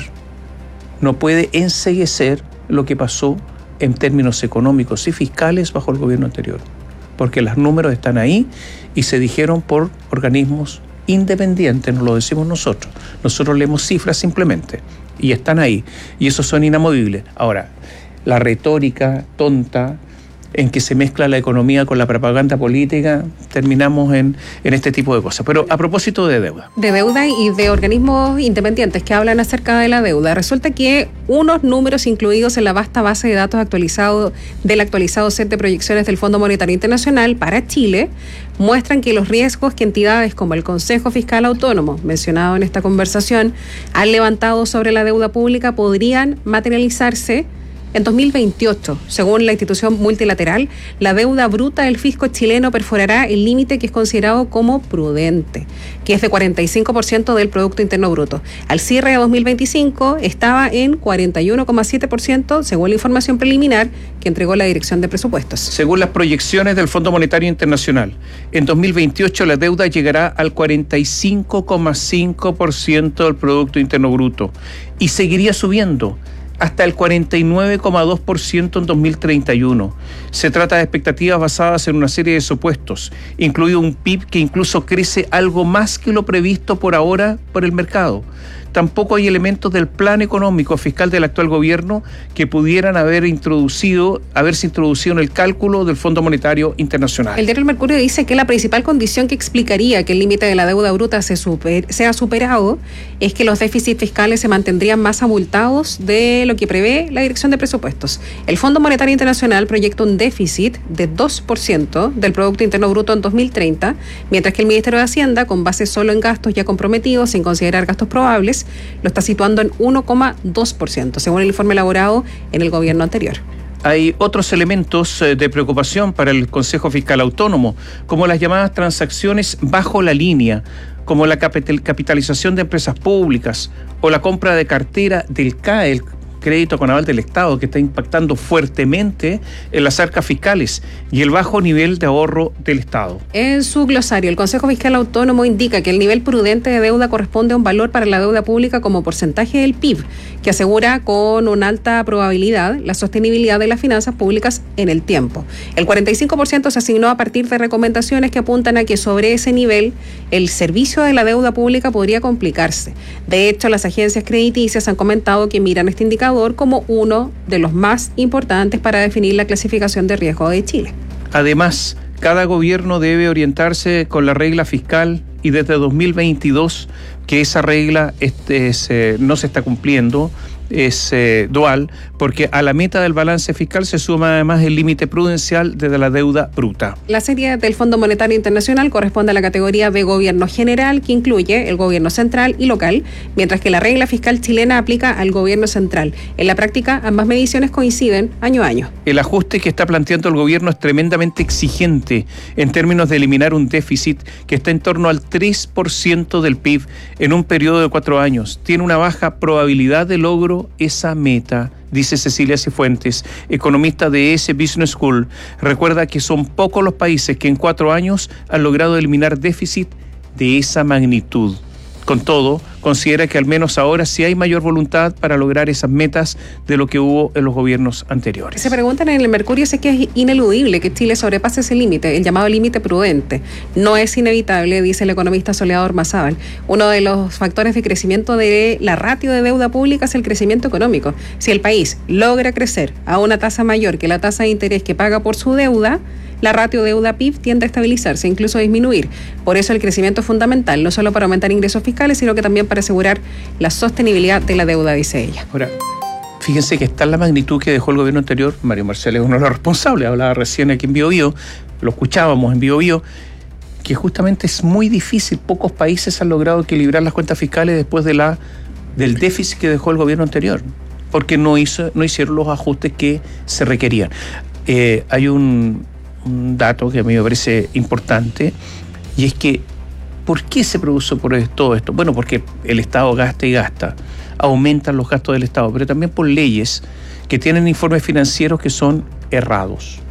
no puede enceguecer lo que pasó en términos económicos y fiscales bajo el gobierno anterior. Porque los números están ahí y se dijeron por organismos independientes, no lo decimos nosotros. Nosotros leemos cifras simplemente y están ahí. Y esos son inamovibles. Ahora, la retórica tonta en que se mezcla la economía con la propaganda política, terminamos en, en este tipo de cosas. Pero a propósito de deuda. De deuda y de organismos independientes que hablan acerca de la deuda, resulta que unos números incluidos en la vasta base de datos actualizado del actualizado set de proyecciones del Fondo Monetario Internacional para Chile muestran que los riesgos que entidades como el Consejo Fiscal Autónomo, mencionado en esta conversación, han levantado sobre la deuda pública podrían materializarse en dos mil veintiocho. Según la institución multilateral, la deuda bruta del fisco chileno perforará el límite que es considerado como prudente, que es de cuarenta y cinco por ciento del Producto Interno Bruto. Al cierre de dos mil veinticinco estaba en cuarenta y uno coma siete por ciento, según la información preliminar que entregó la Dirección de Presupuestos. Según las proyecciones del Fondo Monetario Internacional, en dos mil veintiocho la deuda llegará al cuarenta y cinco coma cinco por ciento del Producto Interno Bruto y seguiría subiendo hasta el cuarenta y nueve coma dos por ciento en dos mil treinta y uno. Se trata de expectativas basadas en una serie de supuestos, incluido un P I B que incluso crece algo más que lo previsto por ahora por el mercado. Tampoco hay elementos del plan económico fiscal del actual gobierno que pudieran haber introducido, haberse introducido en el cálculo del Fondo Monetario Internacional. El diario El Mercurio dice que la principal condición que explicaría que el límite de la deuda bruta se super, sea superado es que los déficits fiscales se mantendrían más abultados de lo que prevé la Dirección de Presupuestos. El Fondo Monetario Internacional proyecta un déficit de dos por ciento del Producto Interno Bruto en dos mil treinta, mientras que el Ministerio de Hacienda, con base solo en gastos ya comprometidos, sin considerar gastos probables, lo está situando en uno coma dos por ciento, según el informe elaborado en el gobierno anterior. Hay otros elementos de preocupación para el Consejo Fiscal Autónomo, como las llamadas transacciones bajo la línea, como la capitalización de empresas públicas o la compra de cartera del C A E, el crédito con aval del Estado, que está impactando fuertemente en las arcas fiscales y el bajo nivel de ahorro del Estado. En su glosario, el Consejo Fiscal Autónomo indica que el nivel prudente de deuda corresponde a un valor para la deuda pública como porcentaje del P I B, que asegura con una alta probabilidad la sostenibilidad de las finanzas públicas en el tiempo. El cuarenta y cinco por ciento se asignó a partir de recomendaciones que apuntan a que sobre ese nivel el servicio de la deuda pública podría complicarse. De hecho, las agencias crediticias han comentado que miran este indicador como uno de los más importantes para definir la clasificación de riesgo de Chile. Además, cada gobierno debe orientarse con la regla fiscal y desde dos mil veintidós que esa regla este, es, eh, no se está cumpliendo, es eh, dual, porque a la meta del balance fiscal se suma además el límite prudencial de la deuda bruta. La serie del Fondo Monetario Internacional corresponde a la categoría de gobierno general, que incluye el gobierno central y local, mientras que la regla fiscal chilena aplica al gobierno central. En la práctica, ambas mediciones coinciden año a año. El ajuste que está planteando el gobierno es tremendamente exigente en términos de eliminar un déficit que está en torno al tres por ciento del P I B en un periodo de cuatro años. Tiene una baja probabilidad de logro esa meta, dice Cecilia Cifuentes, economista de E S Business School. Recuerda que son pocos los países que en cuatro años han logrado eliminar déficit de esa magnitud. Con todo, considera que al menos ahora sí hay mayor voluntad para lograr esas metas de lo que hubo en los gobiernos anteriores. Se preguntan en el Mercurio si es que es ineludible que Chile sobrepase ese límite, el llamado límite prudente. No es inevitable, dice el economista Soledad Ormazábal. Uno de los factores de crecimiento de la ratio de deuda pública es el crecimiento económico. Si el país logra crecer a una tasa mayor que la tasa de interés que paga por su deuda, la ratio deuda-P I B tiende a estabilizarse, incluso a disminuir. Por eso el crecimiento es fundamental, no solo para aumentar ingresos fiscales, sino que también para asegurar la sostenibilidad de la deuda, dice ella. Ahora, fíjense que está la magnitud que dejó el gobierno anterior. Mario Marcel es uno de los responsables, hablaba recién aquí en Bio Bio, lo escuchábamos en Bio Bio, que justamente es muy difícil. Pocos países han logrado equilibrar las cuentas fiscales después de la del déficit que dejó el gobierno anterior, porque no hizo, no hicieron los ajustes que se requerían. Eh, hay un... un dato que a mí me parece importante, y es que ¿por qué se produce por todo esto? Bueno, porque el Estado gasta y gasta, aumentan los gastos del Estado, pero también por leyes que tienen informes financieros que son errados.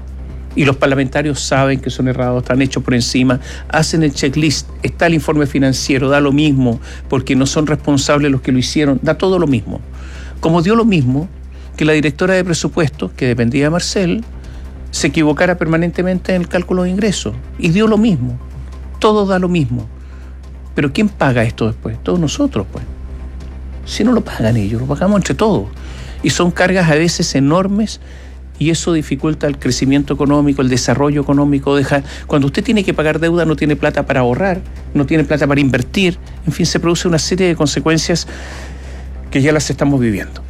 Y los parlamentarios saben que son errados, están hechos por encima, hacen el checklist, está el informe financiero, da lo mismo, porque no son responsables los que lo hicieron, da todo lo mismo. Como dio lo mismo que la directora de presupuestos, que dependía de Marcel, se equivocara permanentemente en el cálculo de ingresos. Y dio lo mismo. Todo da lo mismo. Pero ¿quién paga esto después? Todos nosotros, pues. Si no lo pagan ellos, lo pagamos entre todos. Y son cargas a veces enormes y eso dificulta el crecimiento económico, el desarrollo económico. Deja, cuando usted tiene que pagar deuda, no tiene plata para ahorrar, no tiene plata para invertir. En fin, se produce una serie de consecuencias que ya las estamos viviendo.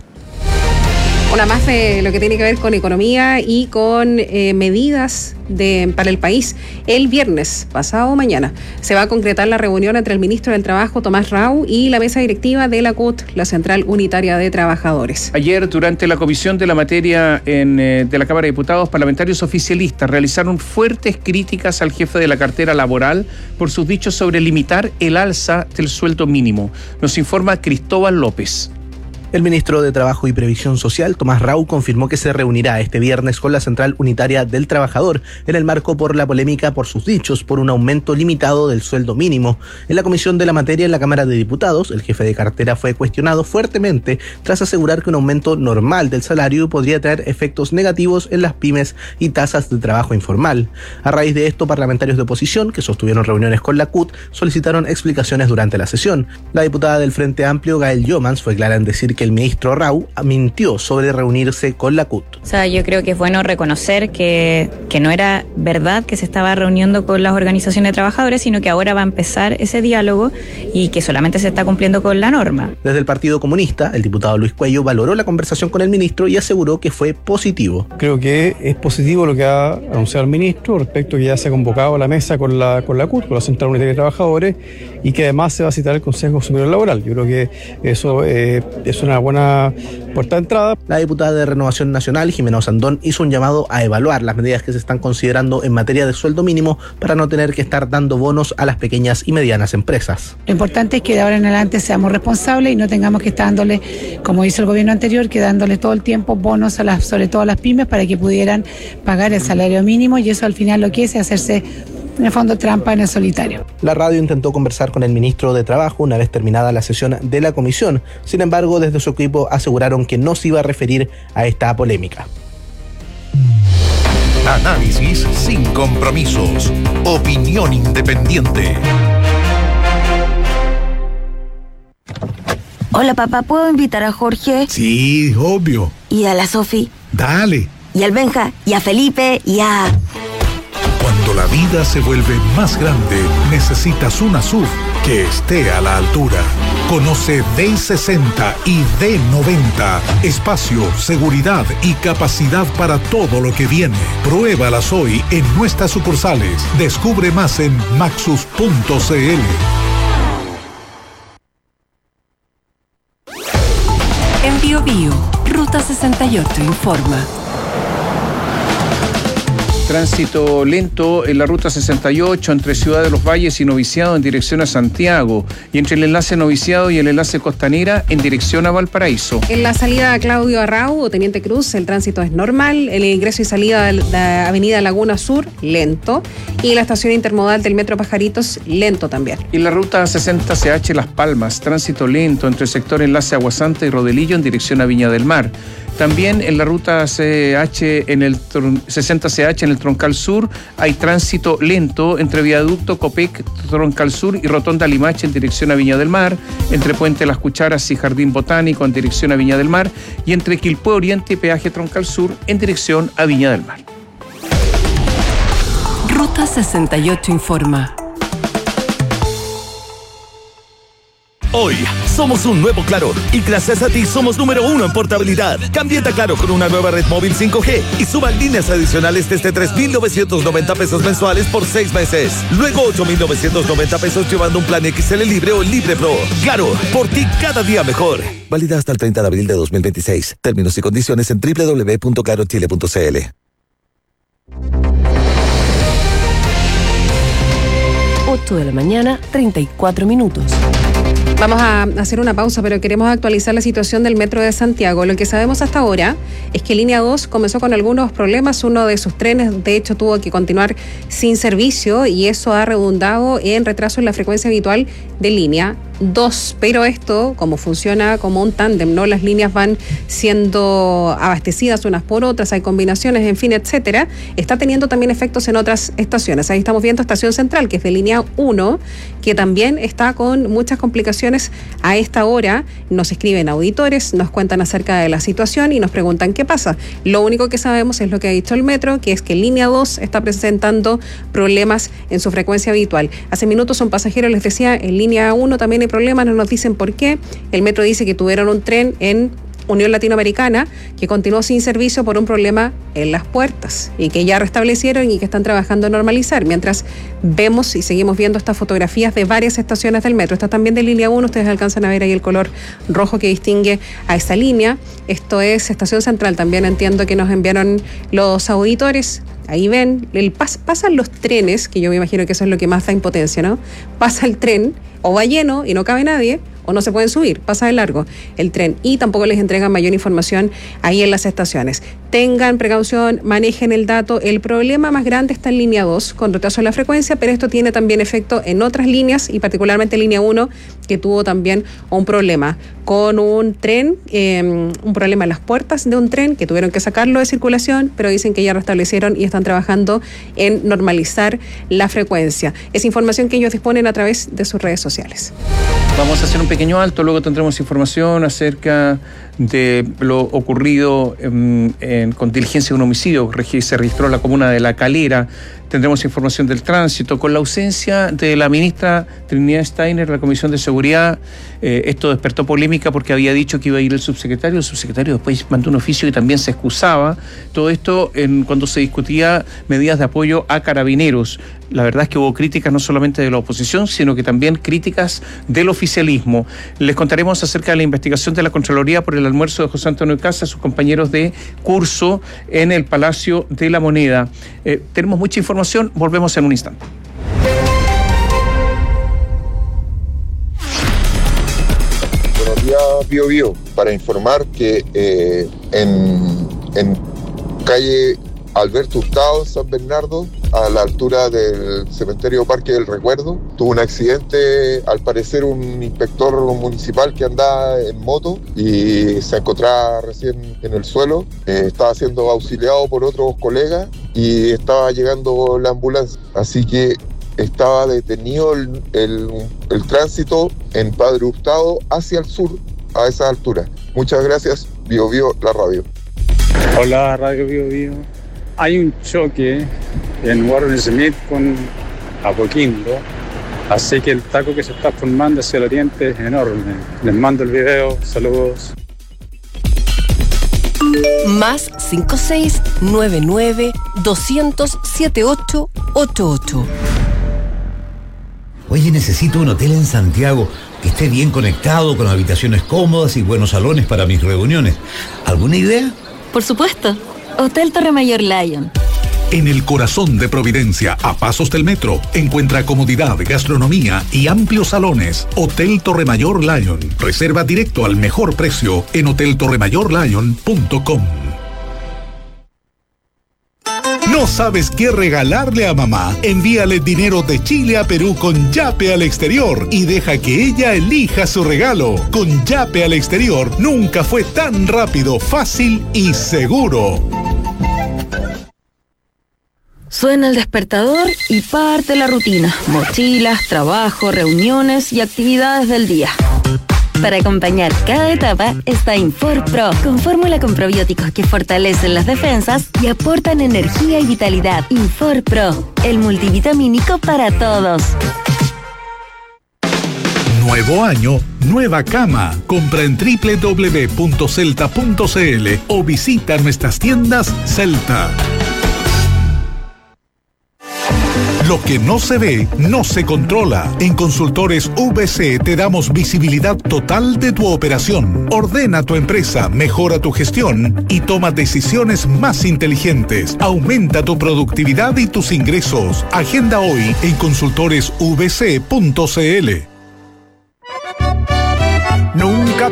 Una más de lo que tiene que ver con economía y con eh, medidas de, para el país. El viernes, pasado mañana, se va a concretar la reunión entre el ministro del Trabajo, Tomás Rau, y la mesa directiva de la C U T, la Central Unitaria de Trabajadores. Ayer, durante la comisión de la materia en, eh, de la Cámara de Diputados, parlamentarios oficialistas realizaron fuertes críticas al jefe de la cartera laboral por sus dichos sobre limitar el alza del sueldo mínimo. Nos informa Cristóbal López. El ministro de Trabajo y Previsión Social, Tomás Rau, confirmó que se reunirá este viernes con la Central Unitaria del Trabajador en el marco por la polémica por sus dichos por un aumento limitado del sueldo mínimo. En la comisión de la materia en la Cámara de Diputados, el jefe de cartera fue cuestionado fuertemente tras asegurar que un aumento normal del salario podría traer efectos negativos en las pymes y tasas de trabajo informal. A raíz de esto, parlamentarios de oposición que sostuvieron reuniones con la C U T solicitaron explicaciones durante la sesión. La diputada del Frente Amplio, Gael Yomans, fue clara en decir que que el ministro Rau mintió sobre reunirse con la C U T. O sea, yo creo que es bueno reconocer que, que no era verdad que se estaba reuniendo con las organizaciones de trabajadores, sino que ahora va a empezar ese diálogo y que solamente se está cumpliendo con la norma. Desde el Partido Comunista, el diputado Luis Cuello valoró la conversación con el ministro y aseguró que fue positivo. Creo que es positivo lo que ha anunciado el ministro respecto a que ya se ha convocado a la mesa con la, con la C U T, con la Central Unitaria de Trabajadores, y que además se va a citar el Consejo Superior Laboral. Yo creo que eso eh, es una buena puerta de entrada. La diputada de Renovación Nacional, Jimena Osandón, hizo un llamado a evaluar las medidas que se están considerando en materia de sueldo mínimo para no tener que estar dando bonos a las pequeñas y medianas empresas. Lo importante es que de ahora en adelante seamos responsables y no tengamos que estar dándole, como hizo el gobierno anterior, que dándole todo el tiempo bonos a las, sobre todo a las pymes, para que pudieran pagar el salario mínimo, y eso al final lo que es es hacerse en el fondo trampa en el solitario. La radio intentó conversar con el ministro de Trabajo una vez terminada la sesión de la comisión. Sin embargo, desde su equipo aseguraron que no se iba a referir a esta polémica. Análisis sin compromisos. Opinión independiente. Hola papá, ¿puedo invitar a Jorge? Sí, obvio. ¿Y a la Sofi? Dale. ¿Y al Benja? ¿Y a Felipe? ¿Y a...? Cuando la vida se vuelve más grande, necesitas una S U V que esté a la altura. Conoce D sesenta y D noventa. Espacio, seguridad y capacidad para todo lo que viene. Pruébalas hoy en nuestras sucursales. Descubre más en maxus punto c l. En Bio Bio, Ruta sesenta y ocho informa. Tránsito lento en la ruta sesenta y ocho entre Ciudad de los Valles y Noviciado en dirección a Santiago, y entre el enlace Noviciado y el enlace Costanera en dirección a Valparaíso. En la salida a Claudio Arrau o Teniente Cruz el tránsito es normal, el ingreso y salida de la avenida Laguna Sur lento, y la estación intermodal del Metro Pajaritos lento también. Y en la ruta sesenta C H Las Palmas, tránsito lento entre el sector enlace Aguasanta y Rodelillo en dirección a Viña del Mar. También en la ruta C H en el sesenta C H en el Troncal Sur hay tránsito lento entre Viaducto Copec, Troncal Sur y Rotonda Limache en dirección a Viña del Mar, entre Puente Las Cucharas y Jardín Botánico en dirección a Viña del Mar, y entre Quilpué Oriente y Peaje Troncal Sur en dirección a Viña del Mar. Ruta sesenta y ocho informa. Hoy somos un nuevo Claro y gracias a ti somos número uno en portabilidad. Cámbiate a Claro con una nueva red móvil cinco G y suban líneas adicionales desde tres mil novecientos noventa pesos mensuales por seis meses. Luego ocho mil novecientos noventa pesos llevando un plan X L Libre o Libre Pro. Claro, por ti cada día mejor. Válida hasta el treinta de abril de dos mil veintiséis. Términos y condiciones en doble u doble u doble u punto claro chile punto c l. ocho de la mañana, treinta y cuatro minutos. Vamos a hacer una pausa, pero queremos actualizar la situación del Metro de Santiago. Lo que sabemos hasta ahora es que Línea dos comenzó con algunos problemas. Uno de sus trenes, de hecho, tuvo que continuar sin servicio y eso ha redundado en retraso en la frecuencia habitual de Línea dos. Pero esto, como funciona como un tándem, ¿no? Las líneas van siendo abastecidas unas por otras, hay combinaciones, en fin, etcétera. Está teniendo también efectos en otras estaciones. Ahí estamos viendo Estación Central, que es de Línea uno, que también está con muchas complicaciones a esta hora. Nos escriben auditores, nos cuentan acerca de la situación y nos preguntan qué pasa. Lo único que sabemos es lo que ha dicho el metro, que es que Línea dos está presentando problemas en su frecuencia habitual. Hace minutos un pasajero les decía, en Línea uno también hay problemas, no nos dicen por qué. El metro dice que tuvieron un tren en Unión Latinoamericana que continuó sin servicio por un problema en las puertas y que ya restablecieron y que están trabajando en normalizar, mientras vemos y seguimos viendo estas fotografías de varias estaciones del metro. Esta también de Línea uno, ustedes alcanzan a ver ahí el color rojo que distingue a esa línea. Esto es Estación Central, también entiendo que nos enviaron los auditores. Ahí ven, el pas, pasan los trenes, que yo me imagino que eso es lo que más da impotencia, ¿no? Pasa el tren, o va lleno y no cabe nadie, o no se pueden subir, pasa de largo el tren y tampoco les entregan mayor información ahí en las estaciones. Tengan precaución, manejen el dato. El problema más grande está en Línea dos, con retraso en la frecuencia, pero esto tiene también efecto en otras líneas y particularmente Línea uno, que tuvo también un problema con un tren, eh, un problema en las puertas de un tren que tuvieron que sacarlo de circulación, pero dicen que ya restablecieron y están trabajando en normalizar la frecuencia. Es información que ellos disponen a través de sus redes sociales. Vamos a hacer un pequeño alto, luego tendremos información acerca de lo ocurrido en, en, con diligencia de un homicidio que se registró en la comuna de La Calera. Tendremos información del tránsito. Con la ausencia de la ministra Trinidad Steiner en la Comisión de Seguridad, eh, esto despertó polémica porque había dicho que iba a ir el subsecretario. El subsecretario después mandó un oficio y también se excusaba. Todo esto en, cuando se discutía medidas de apoyo a carabineros. La verdad es que hubo críticas no solamente de la oposición, sino que también críticas del oficialismo. Les contaremos acerca de la investigación de la Contraloría por el almuerzo de José Antonio Casa, sus compañeros de curso en el Palacio de la Moneda. Eh, tenemos mucha información, volvemos en un instante. Buenos días, Bio Bio, para informar que eh, en, en calle Alberto Hurtado, San Bernardo, a la altura del cementerio Parque del Recuerdo, tuvo un accidente, al parecer un inspector municipal que andaba en moto y se encontraba recién en el suelo, eh, estaba siendo auxiliado por otros colegas y estaba llegando la ambulancia, así que estaba detenido el, el, el tránsito en Padre Hurtado hacia el sur a esa altura. Muchas gracias, Bio Bio, la radio. Hola, Radio Bio Bio. Hay un choque en Warren Smith con Apoquindo, así que el taco que se está formando hacia el oriente es enorme. Les mando el video, saludos. Más cinco seis nueve nueve dos cero cero siete ocho ocho ocho. Oye, necesito un hotel en Santiago que esté bien conectado, con habitaciones cómodas y buenos salones para mis reuniones. ¿Alguna idea? Por supuesto. Hotel Torremayor Lion. En el corazón de Providencia, a pasos del metro, encuentra comodidad, gastronomía y amplios salones. Hotel Torremayor Lion. Reserva directo al mejor precio en hotel torremayor lion punto com. ¿No sabes qué regalarle a mamá? Envíale dinero de Chile a Perú con Yape al exterior y deja que ella elija su regalo. Con Yape al exterior nunca fue tan rápido, fácil y seguro. Suena el despertador y parte la rutina. Mochilas, trabajo, reuniones y actividades del día. Para acompañar cada etapa está Infor Pro, con fórmula con probióticos que fortalecen las defensas y aportan energía y vitalidad. Infor Pro, el multivitamínico para todos. Nuevo año, nueva cama. Compra en doble u doble u doble u punto celta punto c l o visita nuestras tiendas Celta. Lo que no se ve, no se controla. En Consultores V C te damos visibilidad total de tu operación. Ordena tu empresa, mejora tu gestión y toma decisiones más inteligentes. Aumenta tu productividad y tus ingresos. Agenda hoy en consultores v c punto c l.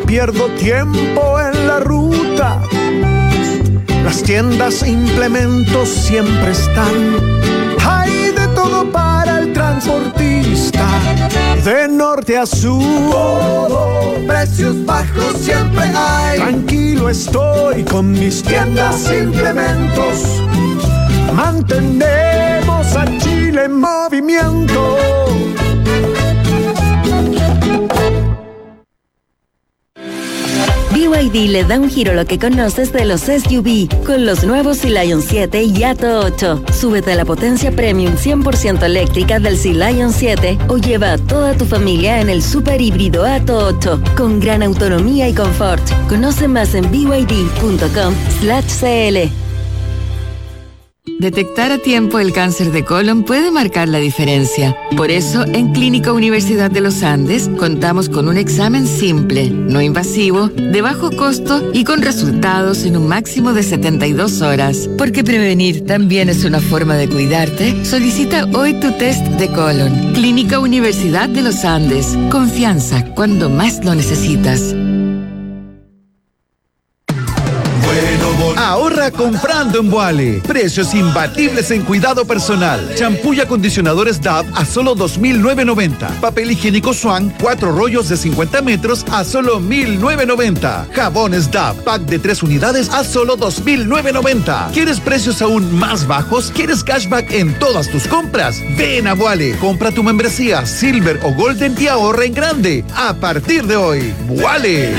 pierdo tiempo en la ruta. Las tiendas e implementos siempre están. Hay de todo para el transportista, de norte a sur. Todo, precios bajos siempre hay. Tranquilo estoy con mis tiendas e implementos. Mantenemos a Chile en movimiento. B Y D le da un giro a lo que conoces de los S U V con los nuevos Sea Lion siete y Atto ocho. Súbete a la potencia premium cien por ciento eléctrica del Sea Lion siete o lleva a toda tu familia en el super híbrido Atto ocho con gran autonomía y confort. Conoce más en b y d punto com slash c l. Detectar a tiempo el cáncer de colon puede marcar la diferencia. Por eso, en Clínica Universidad de los Andes, contamos con un examen simple, no invasivo, de bajo costo y con resultados en un máximo de setenta y dos horas. Porque prevenir también es una forma de cuidarte. Solicita hoy tu test de colon. Clínica Universidad de los Andes. Confianza cuando más lo necesitas. Ahorra comprando en Vuale. Precios imbatibles en cuidado personal. Champú y acondicionadores D A V a solo dos mil novecientos noventa. Papel higiénico Swan, cuatro rollos de cincuenta metros a solo mil novecientos noventa. Jabones D A V, pack de tres unidades a solo dos mil novecientos noventa. ¿Quieres precios aún más bajos? ¿Quieres cashback en todas tus compras? Ven a Vuale. Compra tu membresía Silver o Golden y ahorra en grande. A partir de hoy, Vuale.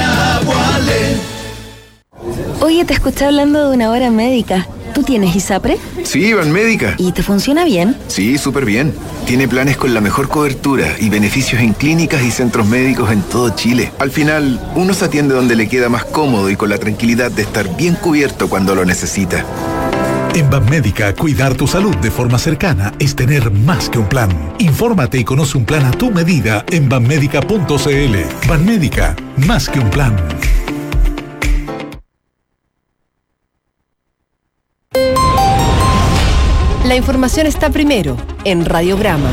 Oye, te escuché hablando de una hora médica. ¿Tú tienes ISAPRE? Sí, Banmédica. ¿Y te funciona bien? Sí, súper bien. Tiene planes con la mejor cobertura y beneficios en clínicas y centros médicos en todo Chile. Al final, uno se atiende donde le queda más cómodo y con la tranquilidad de estar bien cubierto cuando lo necesita. En Banmédica, cuidar tu salud de forma cercana es tener más que un plan. Infórmate y conoce un plan a tu medida en banmédica punto c l. Banmédica, más que un plan. La información está primero en Radiograma.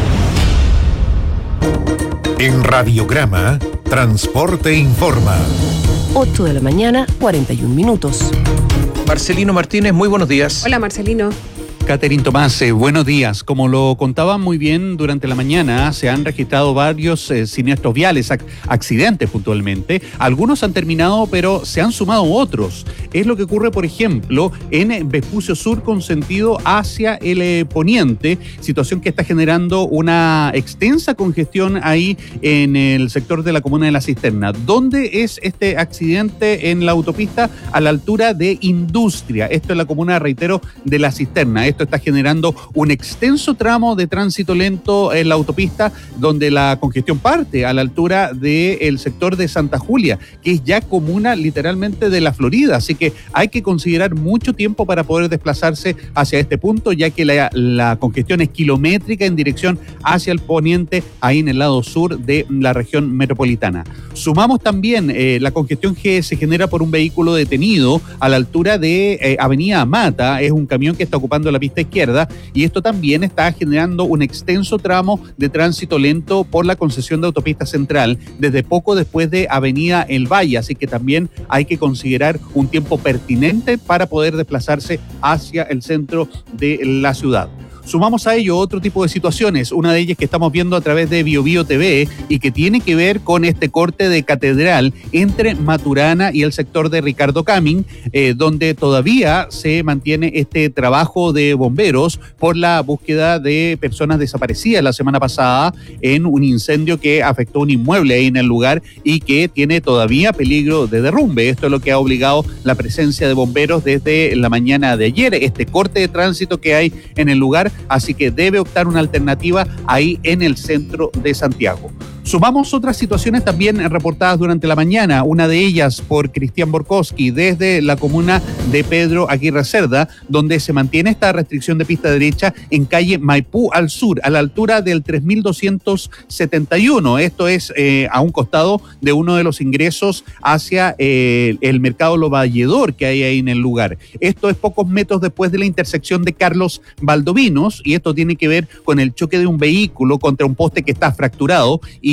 En Radiograma, Transporte Informa. ocho de la mañana, cuarenta y un minutos. Marcelino Martínez, muy buenos días. Hola, Marcelino. Catherine Tomás, eh, buenos días. Como lo contaba muy bien durante la mañana, se han registrado varios eh, siniestros viales, ac accidentes puntualmente. Algunos han terminado, pero se han sumado otros. Es lo que ocurre, por ejemplo, en Vespucio Sur con sentido hacia el eh, poniente, situación que está generando una extensa congestión ahí en el sector de la comuna de La Cisterna. ¿Dónde es este accidente en la autopista? A la altura de Industria. Esto es la comuna, reitero, de La Cisterna. Esto está generando un extenso tramo de tránsito lento en la autopista, donde la congestión parte a la altura del sector de Santa Julia, que es ya comuna literalmente de la Florida. Así que hay que considerar mucho tiempo para poder desplazarse hacia este punto, ya que la, la congestión es kilométrica en dirección hacia el poniente, ahí en el lado sur de la región metropolitana. Sumamos también eh, la congestión que se genera por un vehículo detenido a la altura de eh, Avenida Amata. Es un camión que está ocupando la pista izquierda y esto también está generando un extenso tramo de tránsito lento por la concesión de autopista central desde poco después de Avenida El Valle, así que también hay que considerar un tiempo pertinente para poder desplazarse hacia el centro de la ciudad. Sumamos a ello otro tipo de situaciones, una de ellas que estamos viendo a través de Bio Bio T V y que tiene que ver con este corte de Catedral entre Maturana y el sector de Ricardo Camin, eh, donde todavía se mantiene este trabajo de bomberos por la búsqueda de personas desaparecidas la semana pasada en un incendio que afectó un inmueble ahí en el lugar y que tiene todavía peligro de derrumbe. Esto es lo que ha obligado la presencia de bomberos desde la mañana de ayer, este corte de tránsito que hay en el lugar. Así que debe optar una alternativa ahí en el centro de Santiago. Sumamos otras situaciones también reportadas durante la mañana, una de ellas por Cristian Borkowski desde la comuna de Pedro Aguirre Cerda, donde se mantiene esta restricción de pista derecha en calle Maipú al sur, a la altura del tres mil doscientos setenta y uno. Esto es eh, a un costado de uno de los ingresos hacia eh, el mercado Lo Valledor que hay ahí en el lugar. Esto es pocos metros después de la intersección de Carlos Valdovinos y esto tiene que ver con el choque de un vehículo contra un poste que está fracturado y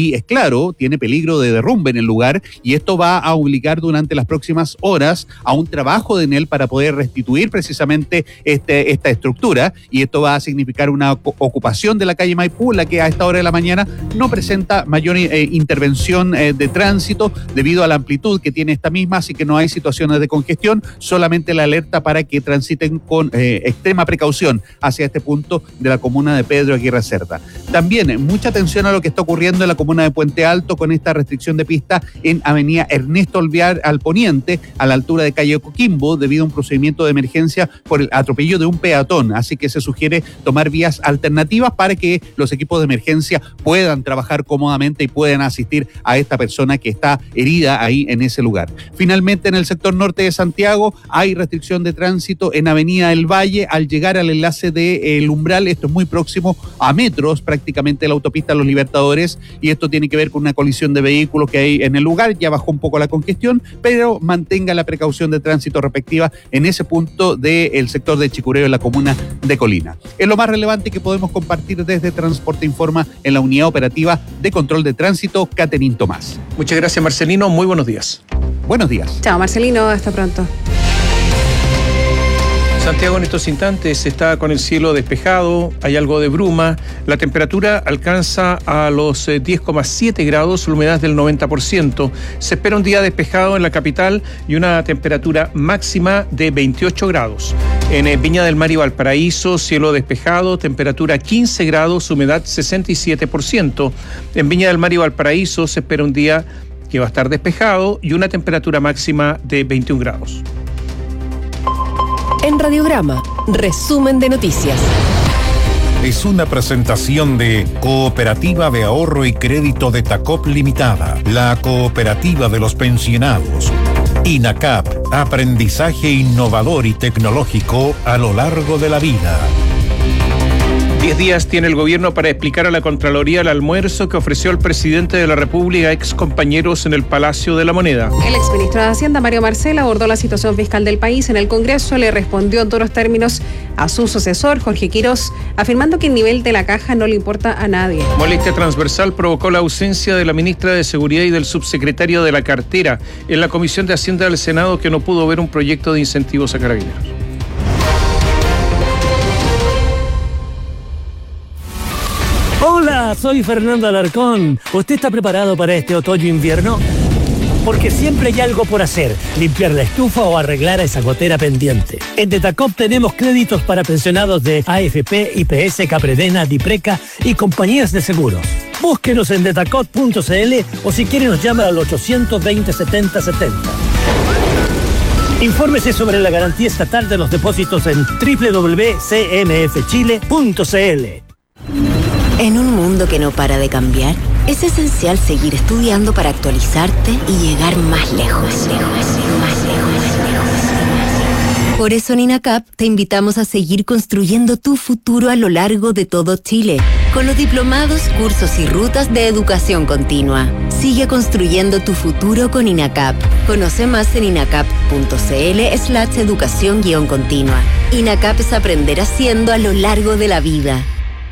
y es claro, tiene peligro de derrumbe en el lugar y esto va a obligar durante las próximas horas a un trabajo de Enel para poder restituir precisamente este, esta estructura, y esto va a significar una ocupación de la calle Maipú, la que a esta hora de la mañana no presenta mayor eh, intervención eh, de tránsito debido a la amplitud que tiene esta misma, así que no hay situaciones de congestión, solamente la alerta para que transiten con eh, extrema precaución hacia este punto de la comuna de Pedro Aguirre Cerda. También mucha atención a lo que está ocurriendo en la comuna de Puente Alto con esta restricción de pista en avenida Ernesto Olviar al poniente, a la altura de calle Coquimbo, debido a un procedimiento de emergencia por el atropello de un peatón, así que se sugiere tomar vías alternativas para que los equipos de emergencia puedan trabajar cómodamente y puedan asistir a esta persona que está herida ahí en ese lugar. Finalmente, en el sector norte de Santiago hay restricción de tránsito en avenida El Valle al llegar al enlace de El Umbral. Esto es muy próximo a metros prácticamente de la autopista Los Libertadores, y esto tiene que ver con una colisión de vehículos que hay en el lugar. Ya bajó un poco la congestión, pero mantenga la precaución de tránsito respectiva en ese punto del sector de Chicureo en la comuna de Colina. Es lo más relevante que podemos compartir desde Transporte Informa en la unidad operativa de control de tránsito Catherine Tomás. Muchas gracias, Marcelino. Muy buenos días. Buenos días. Chao, Marcelino. Hasta pronto. Santiago en estos instantes está con el cielo despejado, hay algo de bruma, la temperatura alcanza a los diez coma siete grados, la humedad del noventa por ciento. Se espera un día despejado en la capital y una temperatura máxima de veintiocho grados. En Viña del Mar y Valparaíso, cielo despejado, temperatura quince grados, humedad sesenta y siete por ciento. En Viña del Mar y Valparaíso se espera un día que va a estar despejado y una temperatura máxima de veintiún grados. En Radiograma, resumen de noticias. Es una presentación de Cooperativa de Ahorro y Crédito de Tacop Limitada, la cooperativa de los pensionados. INACAP, aprendizaje innovador y tecnológico a lo largo de la vida. Diez días tiene el gobierno para explicar a la Contraloría el almuerzo que ofreció el presidente de la República a ex compañeros en el Palacio de la Moneda. El exministro de Hacienda, Mario Marcel, abordó la situación fiscal del país en el Congreso, le respondió en duros términos a su sucesor, Jorge Quirós, afirmando que el nivel de la caja no le importa a nadie. Molestia transversal provocó la ausencia de la ministra de Seguridad y del subsecretario de la cartera en la Comisión de Hacienda del Senado, que no pudo ver un proyecto de incentivos a carabineros. Hola, soy Fernando Alarcón. ¿Usted está preparado para este otoño-invierno? Porque siempre hay algo por hacer, limpiar la estufa o arreglar esa gotera pendiente. En Detacop tenemos créditos para pensionados de A F P, I P S, Capredena, Dipreca y compañías de seguros. Búsquenos en detacop punto c l o si quiere nos llama al ochocientos veinte, setenta setenta. Infórmese sobre la garantía estatal de los depósitos en doble u doble u doble u punto c m f chile punto c l. En un mundo que no para de cambiar, es esencial seguir estudiando para actualizarte y llegar más lejos. Más lejos, más lejos, más lejos. Por eso en INACAP te invitamos a seguir construyendo tu futuro a lo largo de todo Chile, con los diplomados, cursos y rutas de educación continua. Sigue construyendo tu futuro con INACAP. Conoce más en inacap punto c l slash educación guión continua. INACAP es aprender haciendo a lo largo de la vida.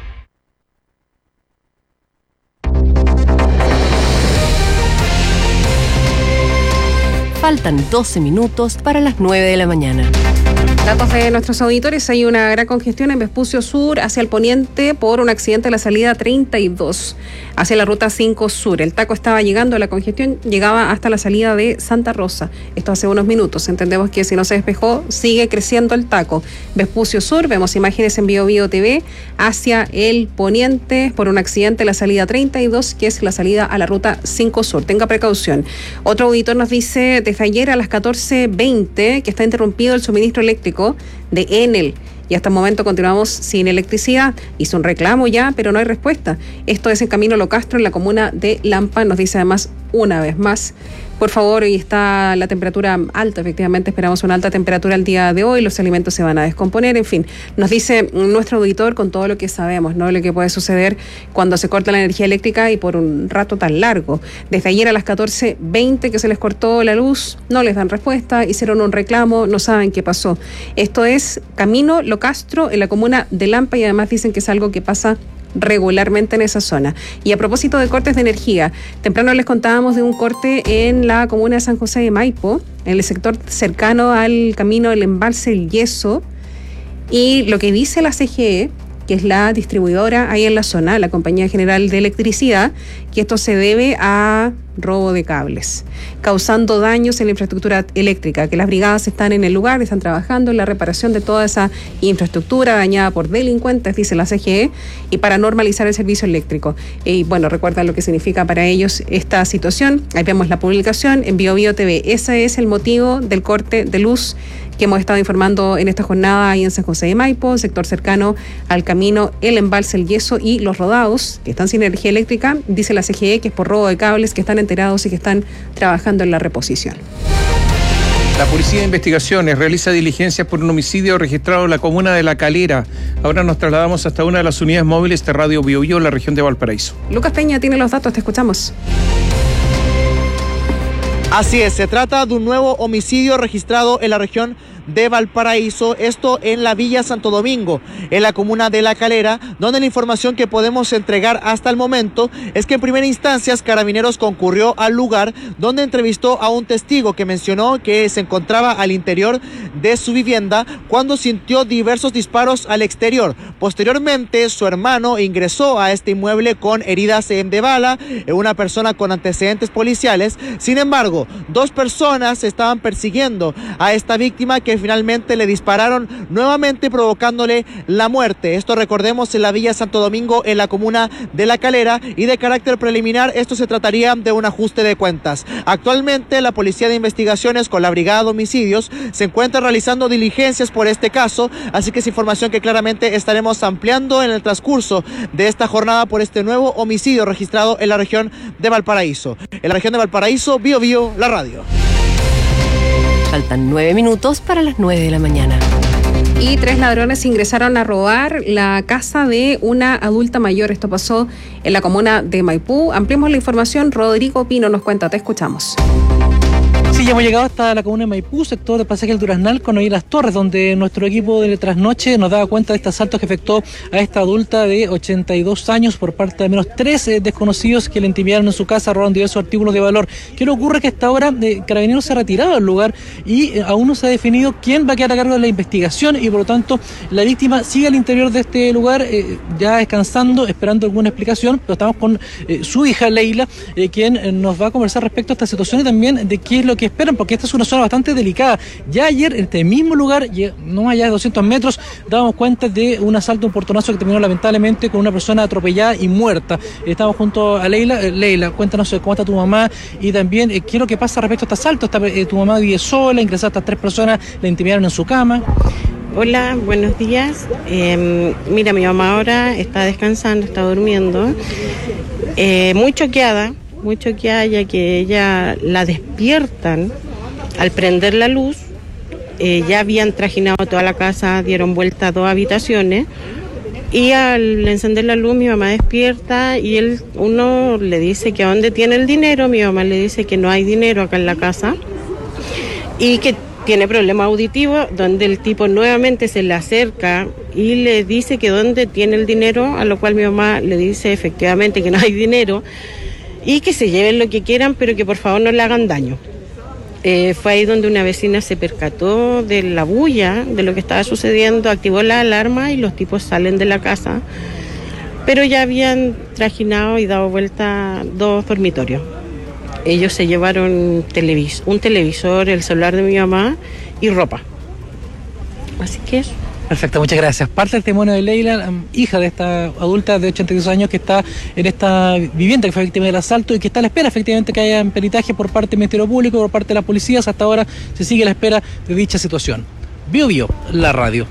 Faltan doce minutos para las nueve de la mañana. Datos de nuestros auditores, hay una gran congestión en Vespucio Sur hacia el poniente por un accidente de la salida treinta y dos hacia la ruta cinco Sur. El taco estaba llegando, la congestión llegaba hasta la salida de Santa Rosa. Esto hace unos minutos. Entendemos que si no se despejó, sigue creciendo el taco. Vespucio Sur, vemos imágenes en Bio Bio T V hacia el poniente por un accidente de la salida treinta y dos, que es la salida a la ruta cinco Sur. Tenga precaución. Otro auditor nos dice desde ayer a las catorce veinte que está interrumpido el suministro eléctrico de Enel y hasta el momento continuamos sin electricidad. Hizo un reclamo ya, pero no hay respuesta. Esto es en Camino Lo Castro, en la comuna de Lampa. Nos dice además una vez más, por favor, hoy está la temperatura alta, efectivamente esperamos una alta temperatura el día de hoy, los alimentos se van a descomponer, en fin, nos dice nuestro auditor con todo lo que sabemos, ¿no? Lo que puede suceder cuando se corta la energía eléctrica y por un rato tan largo. Desde ayer a las catorce veinte que se les cortó la luz, no les dan respuesta, hicieron un reclamo, no saben qué pasó. Esto es Camino Lo Castro, en la comuna de Lampa, y además dicen que es algo que pasa regularmente en esa zona. Y a propósito de cortes de energía, temprano les contábamos de un corte en la comuna de San José de Maipo, en el sector cercano al camino del embalse El Yeso, y lo que dice la C G E, que es la distribuidora ahí en la zona, la Compañía General de Electricidad, que esto se debe a robo de cables, causando daños en la infraestructura eléctrica, que las brigadas están en el lugar, están trabajando en la reparación de toda esa infraestructura dañada por delincuentes, dice la C G E, y para normalizar el servicio eléctrico. Y bueno, recuerdan lo que significa para ellos esta situación. Ahí vemos la publicación en Bio Bio T V. Ese es el motivo del corte de luz que hemos estado informando en esta jornada ahí en San José de Maipo, sector cercano al camino El Embalse El Yeso y Los Rodados, que están sin energía eléctrica, dice la C G E que es por robo de cables, que están enterados y que están trabajando en la reposición. La Policía de Investigaciones realiza diligencias por un homicidio registrado en la comuna de La Calera. Ahora nos trasladamos hasta una de las unidades móviles de Radio Bio Bio, en la región de Valparaíso. Lucas Peña tiene los datos, te escuchamos. Así es, se trata de un nuevo homicidio registrado en la región de Valparaíso, esto en la Villa Santo Domingo, en la comuna de La Calera, donde la información que podemos entregar hasta el momento es que en primera instancia Carabineros concurrió al lugar, donde entrevistó a un testigo que mencionó que se encontraba al interior de su vivienda cuando sintió diversos disparos al exterior. Posteriormente, su hermano ingresó a este inmueble con heridas de bala, una persona con antecedentes policiales. Sin embargo, dos personas estaban persiguiendo a esta víctima, que finalmente le dispararon nuevamente, provocándole la muerte. Esto, recordemos, en la Villa Santo Domingo, en la comuna de La Calera, y de carácter preliminar esto se trataría de un ajuste de cuentas. Actualmente la Policía de Investigaciones con la Brigada de Homicidios se encuentra realizando diligencias por este caso, así que es información que claramente estaremos ampliando en el transcurso de esta jornada por este nuevo homicidio registrado en la región de Valparaíso. En la región de Valparaíso, Bio Bio, la radio. Faltan nueve minutos para las nueve de la mañana. Y tres ladrones ingresaron a robar la casa de una adulta mayor. Esto pasó en la comuna de Maipú. Ampliemos la información. Rodrigo Pino nos cuenta. Te escuchamos. Sí, ya hemos llegado hasta la comuna de Maipú, sector de Pasaje del Duraznal, con ahí Las Torres, donde nuestro equipo de trasnoche nos daba cuenta de este asalto que efectuó a esta adulta de ochenta y dos años por parte de al menos tres eh, desconocidos que le intimidaron en su casa, robaron diversos artículos de valor. ¿Qué le ocurre? Que hasta ahora eh, Carabineros se ha retirado del lugar y eh, aún no se ha definido quién va a quedar a cargo de la investigación, y por lo tanto la víctima sigue al interior de este lugar eh, ya descansando, esperando alguna explicación. Pero estamos con eh, su hija Leila, eh, quien eh, nos va a conversar respecto a esta situación y también de qué es lo que esperan, porque esta es una zona bastante delicada. Ya ayer, en este mismo lugar, no más allá de doscientos metros, dábamos cuenta de un asalto, un portonazo que terminó lamentablemente con una persona atropellada y muerta. Estamos junto a Leila. Eh, Leila, cuéntanos cómo está tu mamá y también eh, qué es lo que pasa respecto a este asalto. Está, eh, tu mamá vive sola, ingresaron estas tres personas, la intimidaron en su cama. Hola, buenos días. Eh, mira, mi mamá ahora está descansando, está durmiendo, eh, muy choqueada, muy choqueada, ya que ella la despiertan al prender la luz. Eh, ya habían trajinado toda la casa, dieron vuelta a dos habitaciones, y al encender la luz mi mamá despierta y él, uno le dice que a dónde tiene el dinero. Mi mamá le dice que no hay dinero acá en la casa y que tiene problemas auditivos, donde el tipo nuevamente se le acerca y le dice que dónde tiene el dinero, a lo cual mi mamá le dice efectivamente que no hay dinero y que se lleven lo que quieran, pero que por favor no le hagan daño. Eh, fue ahí donde una vecina se percató de la bulla, de lo que estaba sucediendo, activó la alarma y los tipos salen de la casa, pero ya habían trajinado y dado vuelta dos dormitorios. Ellos se llevaron televis- un televisor, el celular de mi mamá y ropa. Así que eso. Perfecto, muchas gracias. Parte del testimonio de Leila, hija de esta adulta de ochenta y dos años que está en esta vivienda que fue víctima del asalto y que está a la espera efectivamente que haya peritaje por parte del Ministerio Público, por parte de las policías. Hasta ahora se sigue a la espera de dicha situación. Bio Bio, la radio.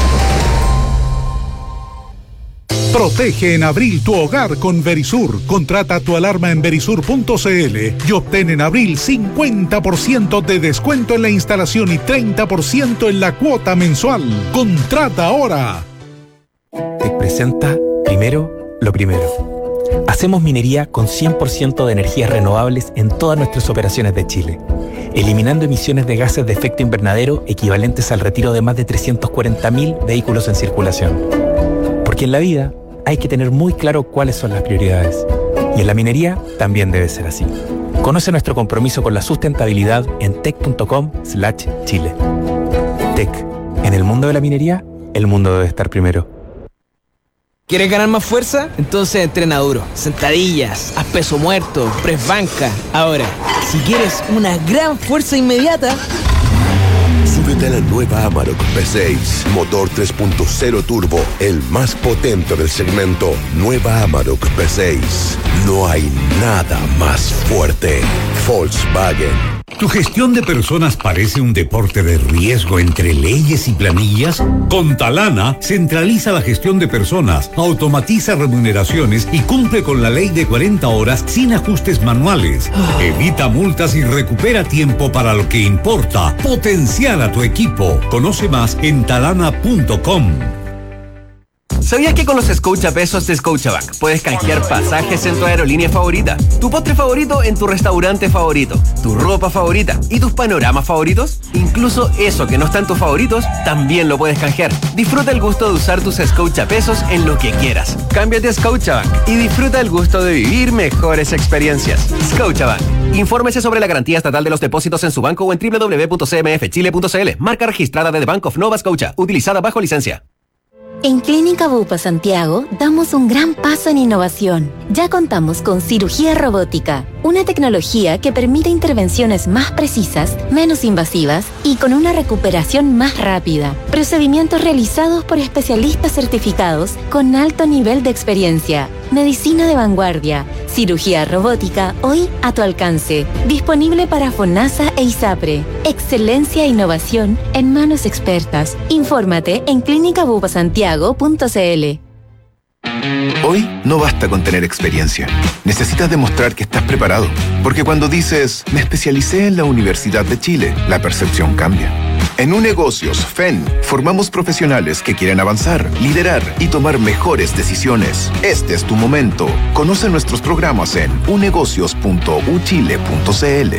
Protege en abril tu hogar con Verisur. Contrata tu alarma en verisur punto cl y obtén en abril cincuenta por ciento de descuento en la instalación y treinta por ciento en la cuota mensual. Contrata ahora. Te presenta primero lo primero. Hacemos minería con cien por ciento de energías renovables en todas nuestras operaciones de Chile, eliminando emisiones de gases de efecto invernadero equivalentes al retiro de más de trescientos cuarenta mil vehículos en circulación. Porque en la vida hay que tener muy claro cuáles son las prioridades. Y en la minería también debe ser así. Conoce nuestro compromiso con la sustentabilidad en tec punto com slash chile. Tec. En el mundo de la minería, el mundo debe estar primero. ¿Quieres ganar más fuerza? Entonces entrena duro. Sentadillas, haz peso muerto, press banca. Ahora, si quieres una gran fuerza inmediata... Súbete a la nueva Amarok V seis, motor tres punto cero turbo, el más potente del segmento. Nueva Amarok V seis. No hay nada más fuerte. Volkswagen. ¿Tu gestión de personas parece un deporte de riesgo entre leyes y planillas? Con Talana centraliza la gestión de personas, automatiza remuneraciones y cumple con la ley de cuarenta horas sin ajustes manuales. Evita multas y recupera tiempo para lo que importa. Potenciar a tu equipo. Conoce más en talana punto com. ¿Sabías que con los Scotiapesos de Scotiabank puedes canjear pasajes en tu aerolínea favorita, tu postre favorito en tu restaurante favorito, tu ropa favorita y tus panoramas favoritos? Incluso eso que no está en tus favoritos, también lo puedes canjear. Disfruta el gusto de usar tus Scotiapesos en lo que quieras. Cámbiate a Scotiabank y disfruta el gusto de vivir mejores experiencias. Scotiabank. Infórmese sobre la garantía estatal de los depósitos en su banco o en doble u doble u doble u punto c m f chile punto c l. Marca registrada de The Bank of Nova Scotia, utilizada bajo licencia. En Clínica Bupa Santiago damos un gran paso en innovación. Ya contamos con cirugía robótica, una tecnología que permite intervenciones más precisas, menos invasivas y con una recuperación más rápida. Procedimientos realizados por especialistas certificados con alto nivel de experiencia. Medicina de vanguardia, cirugía robótica hoy a tu alcance. Disponible para FONASA e ISAPRE. Excelencia e innovación en manos expertas. Infórmate en clínica bupa santiago punto c l. Hoy no basta con tener experiencia. Necesitas demostrar que estás preparado. Porque cuando dices, me especialicé en la Universidad de Chile, la percepción cambia. En Unegocios F E N formamos profesionales que quieren avanzar, liderar y tomar mejores decisiones. Este es tu momento. Conoce nuestros programas en unegocios punto u chile punto c l.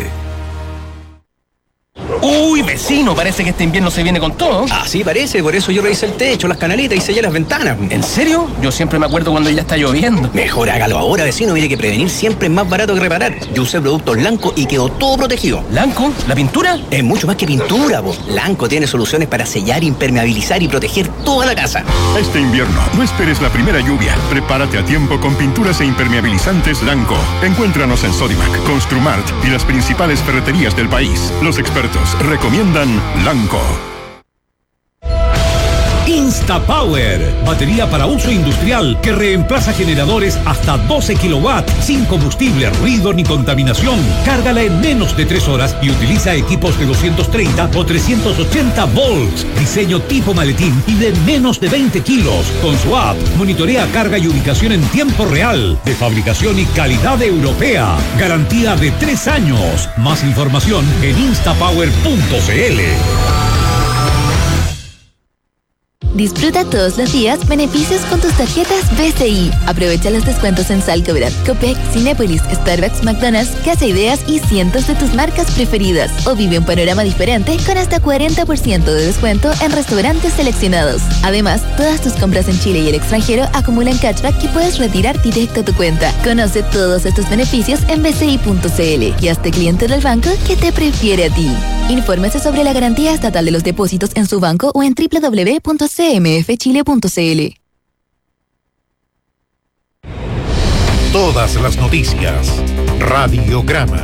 Uy, vecino, parece que este invierno se viene con todo. Así parece, por eso yo revisé el techo, las canaletas y sellé las ventanas. ¿En serio? Yo siempre me acuerdo cuando ya está lloviendo. Mejor hágalo ahora, vecino, mire que prevenir siempre es más barato que reparar. Yo usé productos Lanco y quedó todo protegido. ¿Lanco? ¿La pintura? Es mucho más que pintura, vos. Lanco tiene soluciones para sellar, impermeabilizar y proteger toda la casa. Este invierno, no esperes la primera lluvia. Prepárate a tiempo con pinturas e impermeabilizantes Lanco. Encuéntranos en Sodimac, Construmart y las principales ferreterías del país. Los expertos recomiendan Lanco. InstaPower, batería para uso industrial que reemplaza generadores hasta doce kilowatts sin combustible, ruido ni contaminación. Cárgala en menos de tres horas y utiliza equipos de doscientos treinta o trescientos ochenta volts. Diseño tipo maletín y de menos de veinte kilos. Con su app, monitorea carga y ubicación en tiempo real. De fabricación y calidad europea. Garantía de tres años. Más información en instapower punto c l. Disfruta todos los días beneficios con tus tarjetas B C I. Aprovecha los descuentos en Salcobrat, Copec, Cinépolis, Starbucks, McDonald's, Casa Ideas y cientos de tus marcas preferidas. O vive un panorama diferente con hasta cuarenta por ciento de descuento en restaurantes seleccionados. Además, todas tus compras en Chile y el extranjero acumulan cashback que puedes retirar directo a tu cuenta. Conoce todos estos beneficios en b c i punto c l y hazte cliente del banco que te prefiere a ti. Infórmese sobre la garantía estatal de los depósitos en su banco o en doble u doble u doble u punto c m f chile punto c l. Todas las noticias. Radiograma.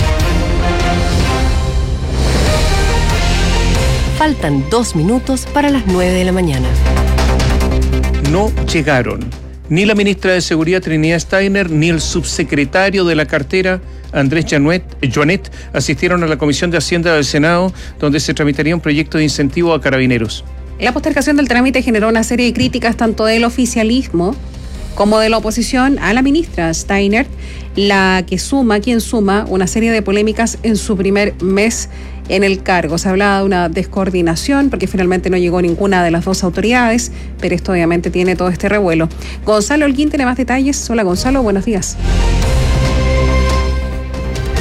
Faltan dos minutos para las nueve de la mañana. No llegaron ni la ministra de Seguridad Trinidad Steiner ni el subsecretario de la cartera Andrés Joanet asistieron a la Comisión de Hacienda del Senado, donde se tramitaría un proyecto de incentivo a carabineros. La postergación del trámite generó una serie de críticas tanto del oficialismo como de la oposición a la ministra Steiner, la que suma, quien suma una serie de polémicas en su primer mes en el cargo. Se hablaba de una descoordinación porque finalmente no llegó ninguna de las dos autoridades, pero esto obviamente tiene todo este revuelo. Gonzalo Holguín tiene más detalles. Hola Gonzalo, buenos días.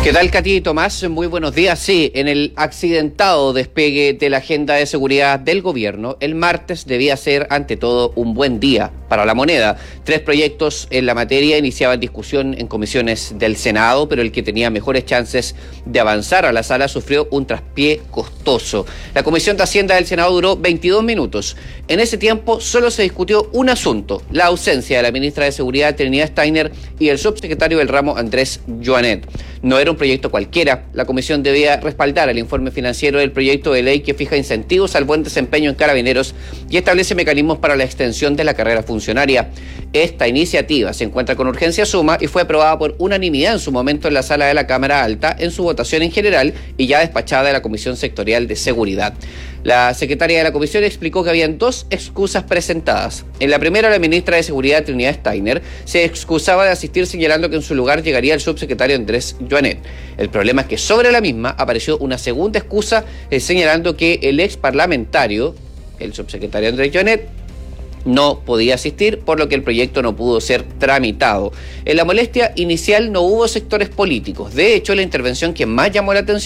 ¿Qué tal, Katy y Tomás? Muy buenos días. Sí, en el accidentado despegue de la agenda de seguridad del gobierno, el martes debía ser, ante todo, un buen día para la moneda. Tres proyectos en la materia iniciaban discusión en comisiones del Senado, pero el que tenía mejores chances de avanzar a la sala sufrió un traspié costoso. La Comisión de Hacienda del Senado duró veintidós minutos. En ese tiempo solo se discutió un asunto, la ausencia de la ministra de Seguridad, Trinidad Steiner, y el subsecretario del ramo, Andrés Joanet. No era un proyecto cualquiera. La comisión debía respaldar el informe financiero del proyecto de ley que fija incentivos al buen desempeño en Carabineros y establece mecanismos para la extensión de la carrera funcionaria. Esta iniciativa se encuentra con urgencia suma y fue aprobada por unanimidad en su momento en la sala de la Cámara Alta en su votación en general y ya despachada de la Comisión Sectorial de Seguridad. La secretaria de la comisión explicó que habían dos excusas presentadas. En la primera, la ministra de Seguridad, Trinidad Steiner, se excusaba de asistir señalando que en su lugar llegaría el subsecretario Andrés Joanet. El problema es que sobre la misma apareció una segunda excusa eh, señalando que el ex parlamentario, el subsecretario Andrés Joanet, no podía asistir, por lo que el proyecto no pudo ser tramitado. En la molestia inicial no hubo sectores políticos. De hecho, la intervención que más llamó la atención